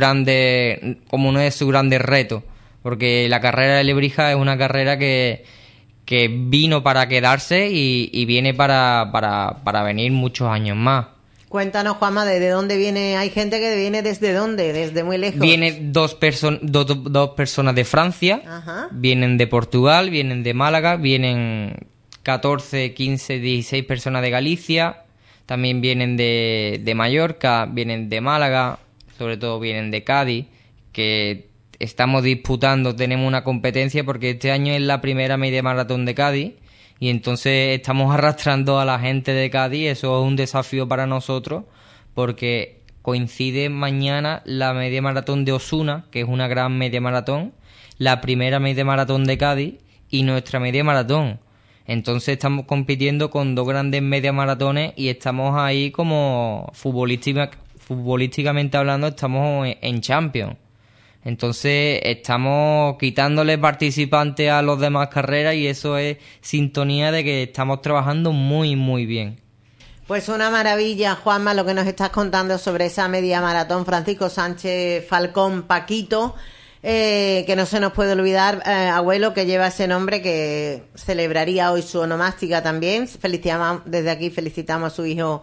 grandes retos, porque la carrera de Lebrija es una carrera que vino para quedarse y viene para venir muchos años más. Cuéntanos, Juanma, ¿de dónde viene? Hay gente que viene ¿desde dónde? Desde muy lejos. Vienen dos personas de Francia. Ajá. Vienen de Portugal, vienen de Málaga, vienen 14, 15, 16 personas de Galicia. También vienen de Mallorca, vienen de Málaga, sobre todo vienen de Cádiz, que estamos disputando, tenemos una competencia porque este año es la primera media maratón de Cádiz Y entonces estamos arrastrando a la gente de Cádiz. Eso es un desafío para nosotros, porque coincide mañana la media maratón de Osuna, que es una gran media maratón, la primera media maratón de Cádiz y nuestra media maratón. Entonces estamos compitiendo con 2 grandes media maratones y estamos ahí como futbolísticamente hablando, estamos en Champions. Entonces estamos quitándole participantes a los demás carreras y eso es sintonía de que estamos trabajando muy, muy bien. Pues una maravilla, Juanma, lo que nos estás contando sobre esa media maratón. Francisco Sánchez Falcón Paquito, que no se nos puede olvidar, abuelo, que lleva ese nombre, que celebraría hoy su onomástica también. Desde aquí felicitamos a su hijo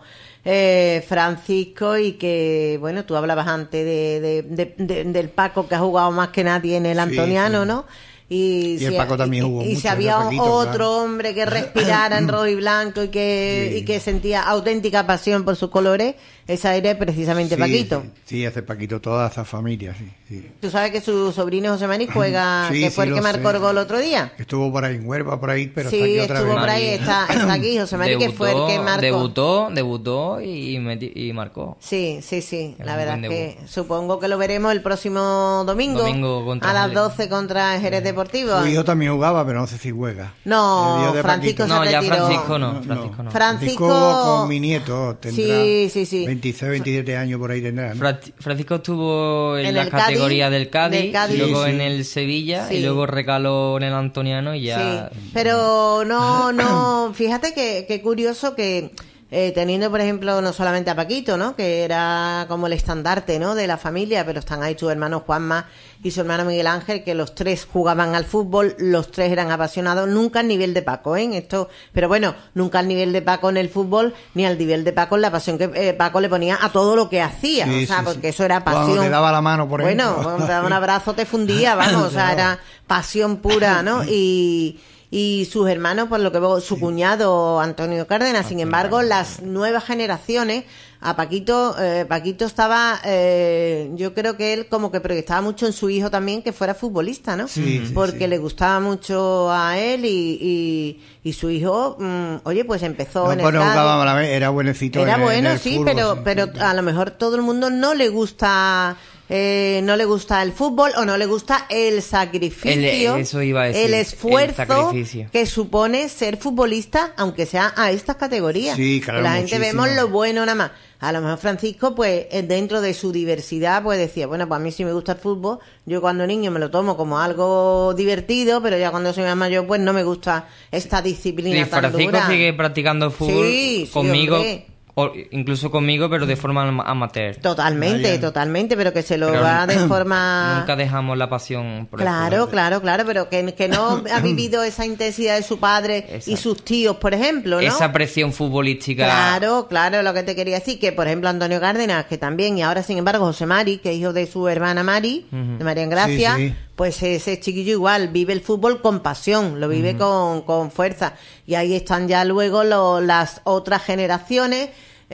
Francisco, y que, bueno, tú hablabas antes del Paco, que ha jugado más que nadie en el Antoniano, sí. ¿no? Y el Paco también jugó mucho. Y si había otro hombre que respirara en rojo y blanco y que sentía auténtica pasión por sus colores, esa era precisamente Paquito. Sí, hace Paquito toda esa familia, sí. Tú sabes que su sobrino José Mari juega, que fue el que marcó el gol otro día. Estuvo por ahí en Huelva, por ahí, pero está aquí otra vez. Sí, estuvo por ahí, está aquí José Mari, que fue el que marcó. Debutó y marcó. Sí, la verdad es que supongo que lo veremos el próximo domingo a las 12 contra Jerez Deportivo. Su hijo también jugaba, pero no sé si juega. No, Francisco se retiró. Francisco no. Francisco con mi nieto tendrá. Sí. 26, 27 años por ahí tendrá, ¿no? Francisco estuvo en la categoría del Cádiz, y luego en el Sevilla, y luego recaló en el Antoniano y ya... Sí, pero no, fíjate que curioso que... teniendo, por ejemplo, no solamente a Paquito, ¿no?, que era como el estandarte, ¿no?, de la familia, pero están ahí sus hermanos Juanma y su hermano Miguel Ángel, que los 3 jugaban al fútbol, los 3 eran apasionados, nunca al nivel de Paco, pero bueno, nunca al nivel de Paco en el fútbol, ni al nivel de Paco en la pasión que Paco le ponía a todo lo que hacía, porque eso era pasión. Cuando te daba la mano, por ejemplo. Bueno, cuando te daba un abrazo te fundía, vamos, o sea, era pasión pura, ¿no?, y sus hermanos, por lo que veo, su cuñado Antonio Cárdenas. Sin embargo, las nuevas generaciones, a Paquito estaba, yo creo que él como que proyectaba mucho en su hijo también que fuera futbolista, ¿no? Porque le gustaba mucho a él y su hijo, oye, pues empezó en el Cádiz. Era buenecito. Era bueno, sí, fútbol, pero a lo mejor todo el mundo no le gusta el fútbol, o no le gusta el sacrificio, eso iba a decir, el esfuerzo que supone ser futbolista, aunque sea a estas categorías. Sí, claro, la gente vemos lo bueno nada más. A lo mejor Francisco, pues dentro de su diversidad, pues decía, bueno, pues a mí sí me gusta el fútbol, yo cuando niño me lo tomo como algo divertido, pero ya cuando soy más mayor, pues no me gusta esta disciplina tan dura. Francisco sigue practicando fútbol conmigo. Hombre. O incluso conmigo, pero de forma amateur. Totalmente, pero que se lo va de forma... Nunca dejamos la pasión por Claro, pero que no ha vivido esa intensidad de su padre. Exacto. Y sus tíos, por ejemplo, ¿no? Esa presión futbolística. Claro, lo que te quería decir, que por ejemplo Antonio Cárdenas, que también, y ahora sin embargo José Mari, que es hijo de su hermana Mari, de María Engracia, pues ese chiquillo igual vive el fútbol con pasión, lo vive con fuerza. Y ahí están ya luego las otras generaciones,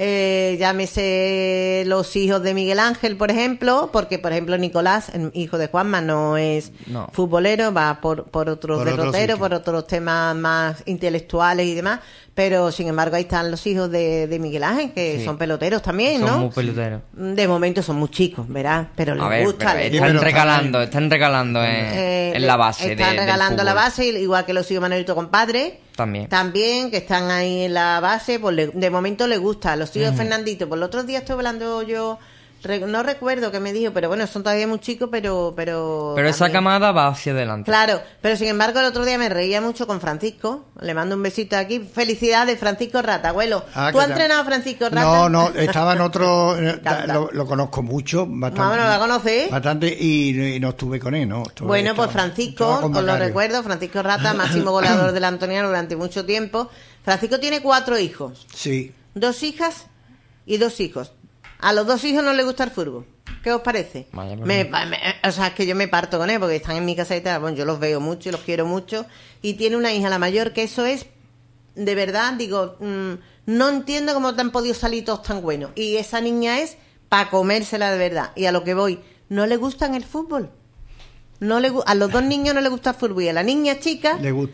llámese los hijos de Miguel Ángel, por ejemplo, porque por ejemplo Nicolás, el hijo de Juanma, no es futbolero, va por otros derroteros, por otros temas más intelectuales y demás, pero sin embargo ahí están los hijos de Miguel Ángel, que son peloteros también, ¿no? Son muy peloteros. De momento son muy chicos, ¿verdad? Pero les gusta. Están regalando en la base. Están regalando la base, igual que los hijos Manuelito compadre. También, que están ahí en la base, pues de momento les gusta. Los hijos de Fernandito, pues el otro día estuve hablando yo, no recuerdo qué me dijo, pero bueno, son todavía muy chicos, pero esa camada va hacia adelante. Claro, pero sin embargo el otro día me reía mucho con Francisco, le mando un besito aquí. Felicidades, Francisco Rata, abuelo. ¿Tú has entrenado a Francisco Rata? No, estaba en otro, lo conozco mucho, bastante. ¿Lo conoces? Bastante, y no estuve con él, ¿no? Pues Francisco, os lo recuerdo, Francisco Rata, máximo goleador del Antoniano durante mucho tiempo. Francisco tiene 4 hijos. Sí. 2 hijas y 2 hijos. A los 2 hijos no les gusta el fútbol. ¿Qué os parece? O sea, es que yo me parto con él porque están en mi casa y tal. Bueno, yo los veo mucho y los quiero mucho. Y tiene una hija, la mayor, que eso es, de verdad, digo, no entiendo cómo te han podido salir todos tan buenos. Y esa niña es para comérsela de verdad. Y a lo que voy, no le gustan el fútbol. A los 2 niños no les gusta el fútbol. Y a la niña chica... Le gusta.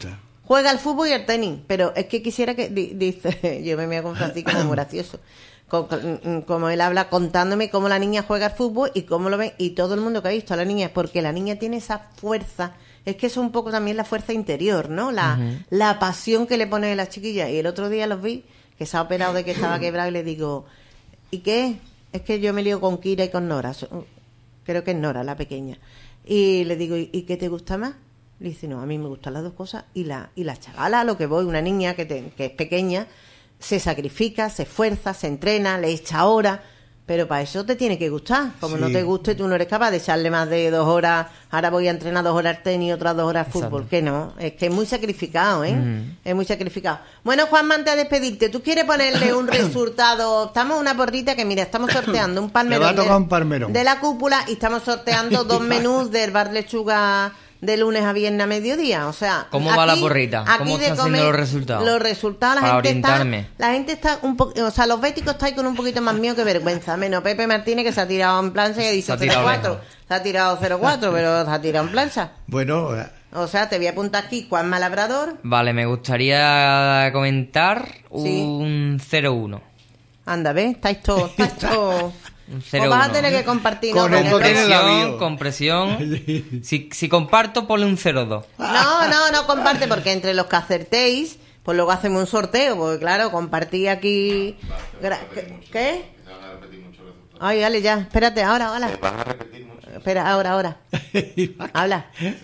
juega al fútbol y al tenis, pero es que quisiera que... Dice, yo me voy a con Francisco, es muy gracioso. Como él habla contándome cómo la niña juega al fútbol y cómo lo ven, y todo el mundo que ha visto a la niña, porque la niña tiene esa fuerza, es que es un poco también la fuerza interior, ¿no? La pasión que le pone a la chiquilla. Y el otro día los vi, que se ha operado de que estaba quebrado, y le digo, ¿y qué? Es que yo me lío con Kira y con Nora, creo que es Nora, la pequeña. Y le digo, ¿y qué te gusta más? Le dice, no, a mí me gustan las dos cosas. Y la chavala, a lo que voy, una niña que es pequeña, se sacrifica, se esfuerza, se entrena, le echa horas, pero para eso te tiene que gustar. Como no te guste, tú no eres capaz de echarle más de 2 horas, ahora voy a entrenar 2 horas al tenis, otras 2 horas al fútbol. Que no, es que es muy sacrificado, ¿eh? Es muy sacrificado. Bueno, Juanma, antes de despedirte, ¿tú quieres ponerle un resultado? Estamos en una porrita que, mira, estamos sorteando un palmerón de la cúpula y estamos sorteando 2 menús del bar Lechuga de lunes a viernes a mediodía, o sea... ¿Cómo va la porrita? ¿Cómo están haciendo los resultados? Los resultados, la gente está un poco... O sea, los béticos estáis con un poquito más miedo que vergüenza, menos Pepe Martínez, que se ha tirado en plancha y ha dicho 0-4. Se ha tirado 0-4, pero se ha tirado en plancha. Bueno... O sea, te voy a apuntar aquí, Juanma Labrador. Vale, me gustaría comentar un 0-1. Anda, ¿ves? Estáis todos... Pues vas a tener que compartir, ¿no? Con presión. Si comparto, ponle un 0-2. No comparte, porque entre los que acertéis, pues luego hacemos un sorteo, porque claro, compartí aquí... ¿Qué? Ay, dale ya, espérate, ahora. Espera, ahora. Habla.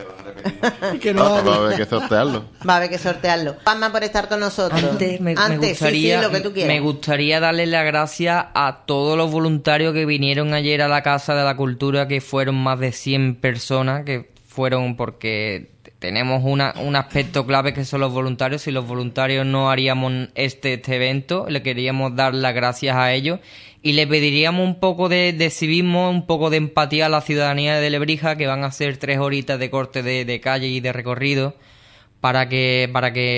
Va a haber que sortearlo. Va a haber que sortearlo. Juanma, por estar con nosotros. Antes, sí, lo que tú quieras. Me gustaría darle las gracias a todos los voluntarios que vinieron ayer a la Casa de la Cultura, que fueron más de 100 personas, que fueron porque tenemos un aspecto clave que son los voluntarios. Si los voluntarios no haríamos este evento, le queríamos dar las gracias a ellos. Y le pediríamos un poco de civismo, un poco de empatía a la ciudadanía de Lebrija, que van a ser 3 horitas de corte de calle y de recorrido, para que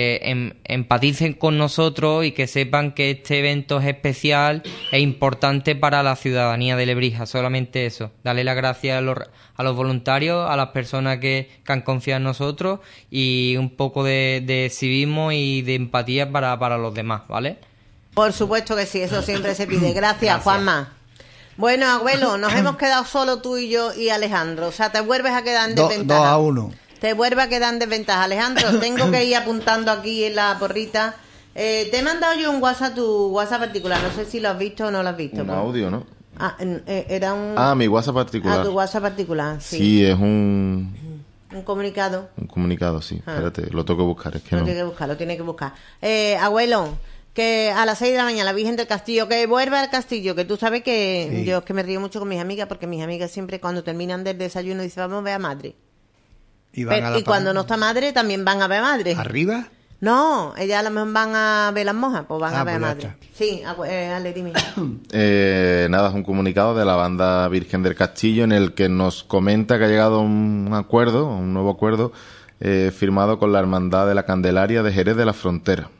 empaticen con nosotros y que sepan que este evento es especial e importante para la ciudadanía de Lebrija. Solamente eso. Darle las gracias a los voluntarios, a las personas que han confiado en nosotros, y un poco de civismo y de empatía para los demás, ¿vale? Por supuesto que sí, eso siempre se pide. Gracias, Juanma. Bueno, abuelo, nos hemos quedado solo tú y yo y Alejandro. O sea, te vuelves a quedar en desventaja. 2-1. Te vuelves a quedar en desventaja. Alejandro, tengo que ir apuntando aquí en la porrita. Te he mandado yo un WhatsApp, tu WhatsApp particular. No sé si lo has visto o no lo has visto. Un audio, ¿no? Era un... mi WhatsApp particular. Tu WhatsApp particular, sí. Sí, es un comunicado. Un comunicado, sí. Espérate, lo tengo que buscar. Es que no. Lo tiene que buscar. Abuelo... Que a las 6 de la mañana la Virgen del Castillo, que vuelva al castillo, que tú sabes que sí. Yo es que me río mucho con mis amigas, porque mis amigas siempre cuando terminan del desayuno dicen, vamos a ver a madre. Y cuando no está madre, también van a ver a madre. ¿Arriba? No, ellas a lo mejor van a ver las monjas, pues van a ver a madre. Sí, Ale, dime. Nada, es un comunicado de la banda Virgen del Castillo en el que nos comenta que ha llegado un nuevo acuerdo firmado con la Hermandad de la Candelaria de Jerez de la Frontera.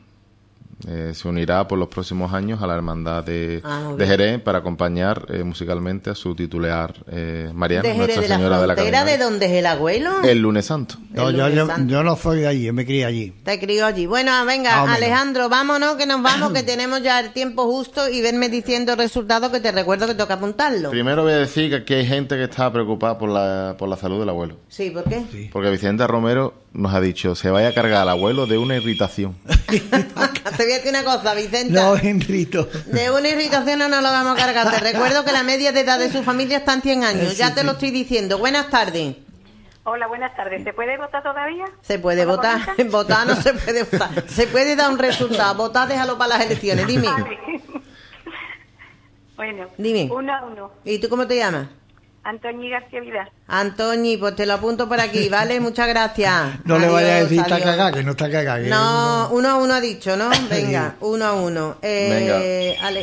Se unirá por los próximos años a la Hermandad de Jerez para acompañar musicalmente a su titular Mariana, Nuestra Señora de la Candelaria. ¿De dónde es el abuelo? El Lunes Santo. No, yo no soy de allí, yo me crié allí. Te crió allí. Bueno, venga, Alejandro, vámonos, que nos vamos, que tenemos ya el tiempo justo, y venme diciendo el resultado, que te recuerdo que toca apuntarlo. Primero voy a decir que aquí hay gente que está preocupada por la salud del abuelo. Sí, ¿por qué? Sí. Porque Vicente Romero nos ha dicho, se vaya a cargar al abuelo de una irritación. Te voy a decir una cosa, Vicente. No, Enrito. De una irritación no lo vamos a cargar. Te recuerdo que la media de edad de su familia está en 100 años. Ya te lo estoy diciendo. Buenas tardes. Hola, buenas tardes. ¿Se puede votar todavía? Se puede votar. Votar no se puede votar. Se puede dar un resultado. Votar, déjalo para las elecciones. Dime. Vale. Bueno, dime. 1-1. ¿Y tú cómo te llamas? Antoñi García Vidal. Antoñi, pues te lo apunto por aquí, ¿vale? Muchas gracias. No le vayas a decir está cagada, que no está cagada. No, 1-1 ha dicho, ¿no? Venga, 1-1. Venga.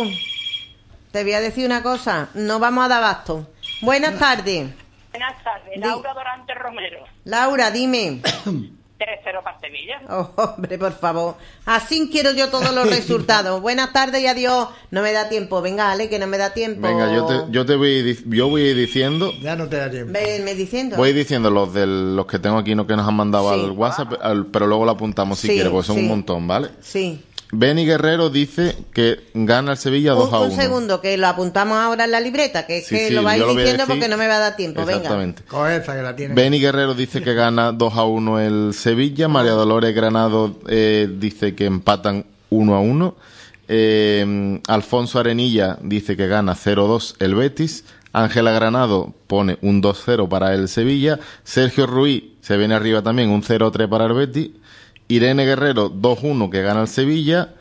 Te voy a decir una cosa, no vamos a dar abasto. Buenas tardes. Buenas tardes, Laura Dorante Romero. Laura, dime. 3-0 para Sevilla. Oh, hombre, por favor. Así quiero yo todos los resultados. Buenas tardes y adiós. No me da tiempo. Venga, Ale, que no me da tiempo. Venga, yo voy diciendo. Ya no te da tiempo. Venme diciendo. Voy diciendo los que tengo aquí, no que nos han mandado al WhatsApp, pero luego lo apuntamos si quieres, porque son un montón, ¿vale? Sí. Benny Guerrero dice que gana el Sevilla 2-1. Un segundo, que lo apuntamos ahora en la libreta, que es que lo vais diciendo porque no me va a dar tiempo. Exactamente. Venga. Coge esa que la tiene. Benny Guerrero dice que gana 2-1 el Sevilla. María Dolores Granado dice que empatan 1-1. Alfonso Arenilla dice que gana 0-2 el Betis. Ángela Granado pone un 2-0 para el Sevilla. Sergio Ruiz se viene arriba también, un 0-3 para el Betis. Irene Guerrero, 2-1 que gana el Sevilla.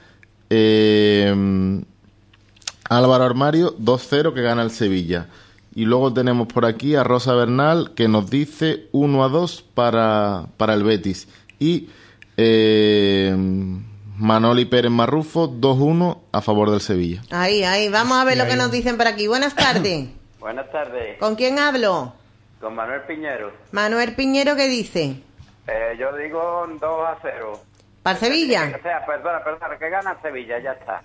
Álvaro Armario, 2-0 que gana el Sevilla. Y luego tenemos por aquí a Rosa Bernal que nos dice 1-2 para el Betis. Y Manoli Pérez Marrufo, 2-1 a favor del Sevilla. Ahí, vamos a ver lo que nos dicen por aquí. Buenas tardes. Buenas tardes. ¿Con quién hablo? Con Manuel Piñero. Manuel Piñero, ¿qué dice? Yo digo 2-0. ¿Para Sevilla? O sea, perdona, que gana Sevilla, ya está.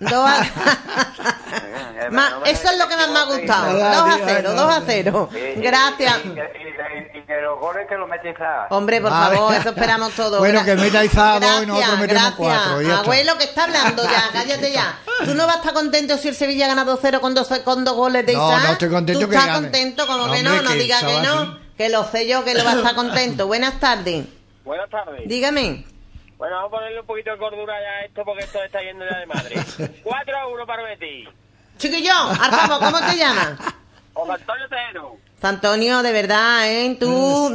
Eso es lo que más me ha gustado. 2-0. Gracias. Y que los goles que lo mete Isaac. Hombre, por favor, eso esperamos todos. Bueno, que meta Isaac 2 y nosotros metemos 4. Abuelo, que está hablando ya, cállate ya. ¿Tú no vas a estar contento si el Sevilla gana 2-0 con dos goles de Isaac? No estoy contento. ¿Tú estás contento? Como que no digas que no. Que lo sé yo, que lo va a estar contento. Buenas tardes. Buenas tardes. Dígame. Bueno, vamos a ponerle un poquito de cordura ya a esto porque esto está yendo ya de madre. 4-1 para Betis. Chiquillo, Arcamo, ¿cómo te llamas? José Antonio Tejero. Antonio, de verdad, ¿eh? Tú...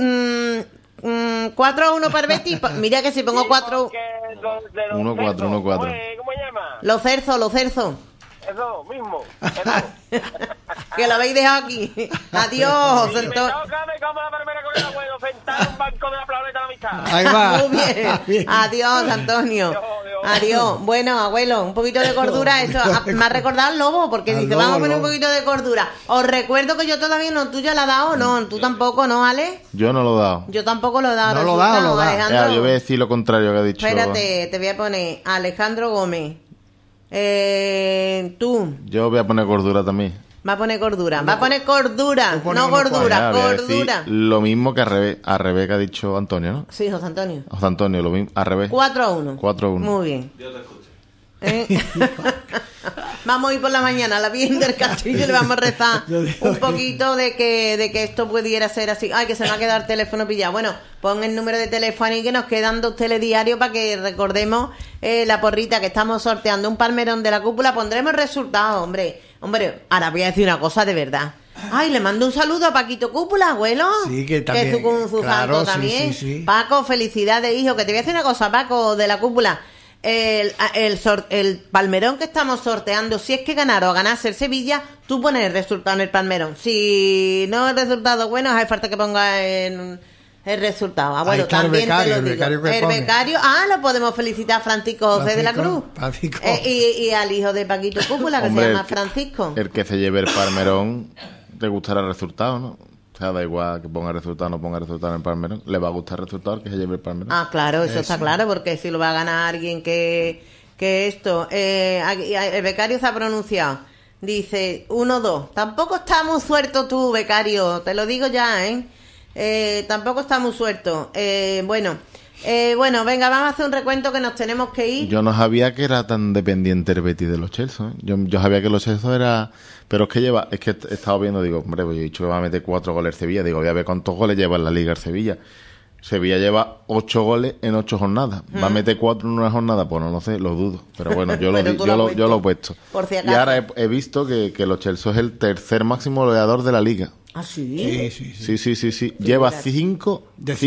4-1 para Betis. Mira que si pongo 4... 1-4. ¿Cómo se llama? Los Cerzo. Eso mismo. Que lo habéis dejado aquí. Adiós. Si me toca, me como la primera con el abuelo, sentado en un banco de la Plaza de la Amistad. Ahí va. Muy bien. Adiós, Antonio. Adiós. Bueno, abuelo, un poquito de cordura. Eso me ha recordado al lobo, porque dice, vamos a poner un poquito de cordura. Os recuerdo que yo todavía no, tú ya la has dado, no, tú tampoco, ¿no, Ale? Yo no lo he dado. Yo tampoco lo he dado. No lo da, Alejandro. Yo voy a decir lo contrario que ha dicho. Espérate, te voy a poner Alejandro Gómez. Tú. Yo voy a poner cordura también. Va a poner cordura, no gordura. Voy a decir lo mismo que al revés que ha dicho Antonio, ¿no? Sí, José Antonio. José Antonio, lo mismo, al revés. 4-1. Muy bien. Yo te escucho. Vamos a ir por la mañana a la Virgen del Castillo y le vamos a rezar un poquito de que esto pudiera ser así. Ay, que se me ha quedado el teléfono pillado. Bueno, pon el número de teléfono y que nos quedan 2 telediarios para que recordemos la porrita que estamos sorteando. Un palmerón de la cúpula. Pondremos resultados, hombre. Ahora voy a decir una cosa de verdad. Ay, le mando un saludo a Paquito Cúpula, abuelo. Sí, que también. Que es su santo también. Sí. Paco, felicidades, hijo. Que te voy a decir una cosa, Paco, de la cúpula. El palmerón que estamos sorteando, si es que ganara o ganase el Sevilla, tú pones el resultado en el palmerón. Si no el resultado bueno, hace falta que ponga el resultado. Ah, bueno, también becario, te lo digo. El becario, lo podemos felicitar a Francisco José de la Cruz. Y al hijo de Paquito Cúpula, que se llama Francisco. El que se lleve el palmerón, le gustará el resultado, ¿no? O sea, da igual que ponga resultado o no ponga resultado en el palmerón. Le va a gustar el resultado que se lleve el palmerón. Ah, claro, eso está claro, porque si lo va a ganar alguien que esto... el becario se ha pronunciado. Dice 1-2. Tampoco está muy suelto tú, becario. Te lo digo ya, tampoco está muy suelto. Bueno, venga, vamos a hacer un recuento que nos tenemos que ir. Yo no sabía que era tan dependiente el Betis de los Chelsea, ¿eh? Yo sabía que los Chelsea era... Pero es que he estado viendo, digo, hombre, pues yo he dicho que va a meter 4 goles el Sevilla. Digo, voy a ver cuántos goles lleva en la Liga el Sevilla. Sevilla lleva 8 goles en 8 jornadas. ¿Va a meter 4 en una jornada? Pues no lo sé, lo dudo. Pero bueno, yo lo he puesto. Por si acaso. Y ahora he visto que los Chelsea es el tercer máximo goleador de la Liga. ¿Ah, sí? Sí. Lleva 5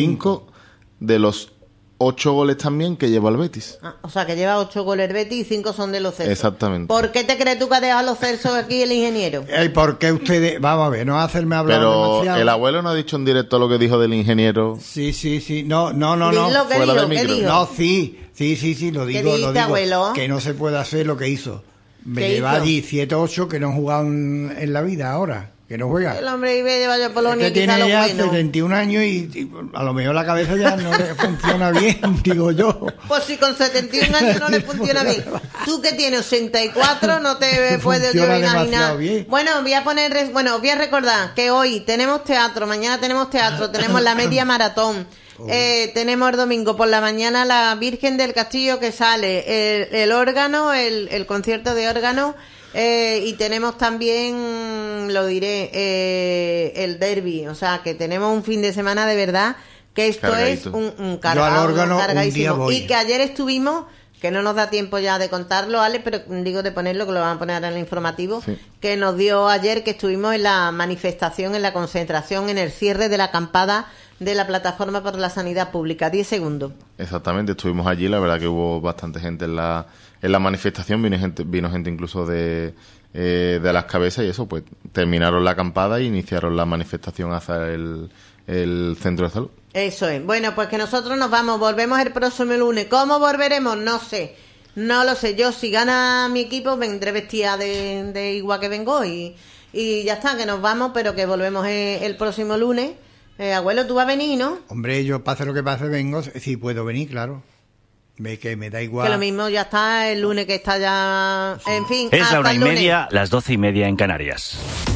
de los 8 goles también que lleva el Betis. O sea, que lleva 8 goles el Betis y 5 son de los Celsos. Exactamente. ¿Por qué te crees tú que ha dejado los Celsos aquí el ingeniero? ¿Y por qué ustedes...? Vamos a ver, no hacerme hablar demasiado. Pero el abuelo no ha dicho en directo lo que dijo del ingeniero. Sí. No. Fuera del micro. No, sí, lo digo. Abuelo? Que no se puede hacer lo que hizo. Me lleva 17-8 que no han jugado en la vida ahora. que no juega. El hombre vive de Valladolid. Este tiene ya 71 años y a lo mejor la cabeza ya no le funciona bien, digo yo. Pues si con 71 años no le funciona bien. Tú que tienes 84 no te puedes imaginar. Bueno, voy a recordar que hoy tenemos teatro, mañana tenemos teatro, tenemos la media maratón. Tenemos el domingo por la mañana la Virgen del Castillo que sale, el órgano, el concierto de órgano, y tenemos también, lo diré, el derbi. O sea que tenemos un fin de semana de verdad que esto cargadito. Es un cargadísimo. Y que ayer estuvimos, que no nos da tiempo ya de contarlo, Ale, pero digo de ponerlo, que lo van a poner ahora en el informativo, sí. Que nos dio ayer, que estuvimos en la manifestación, en la concentración, en el cierre de la acampada de la Plataforma por la Sanidad Pública. 10 segundos. Exactamente, estuvimos allí, la verdad que hubo bastante gente en la manifestación, vino gente incluso de Las Cabezas y eso, pues terminaron la acampada e iniciaron la manifestación hacia el centro de salud. Eso es. Bueno, pues que nosotros nos vamos, volvemos el próximo lunes. ¿Cómo volveremos? No sé. No lo sé. Yo, si gana mi equipo, vendré vestida de igual que vengo y ya está, que nos vamos, pero que volvemos el próximo lunes. Abuelo, tú vas a venir, ¿no? Hombre, yo pase lo que pase, vengo. Sí, puedo venir, claro. Que me da igual. Que lo mismo ya está el lunes, que está ya... En fin, es la 1:30, las 12:30 en Canarias.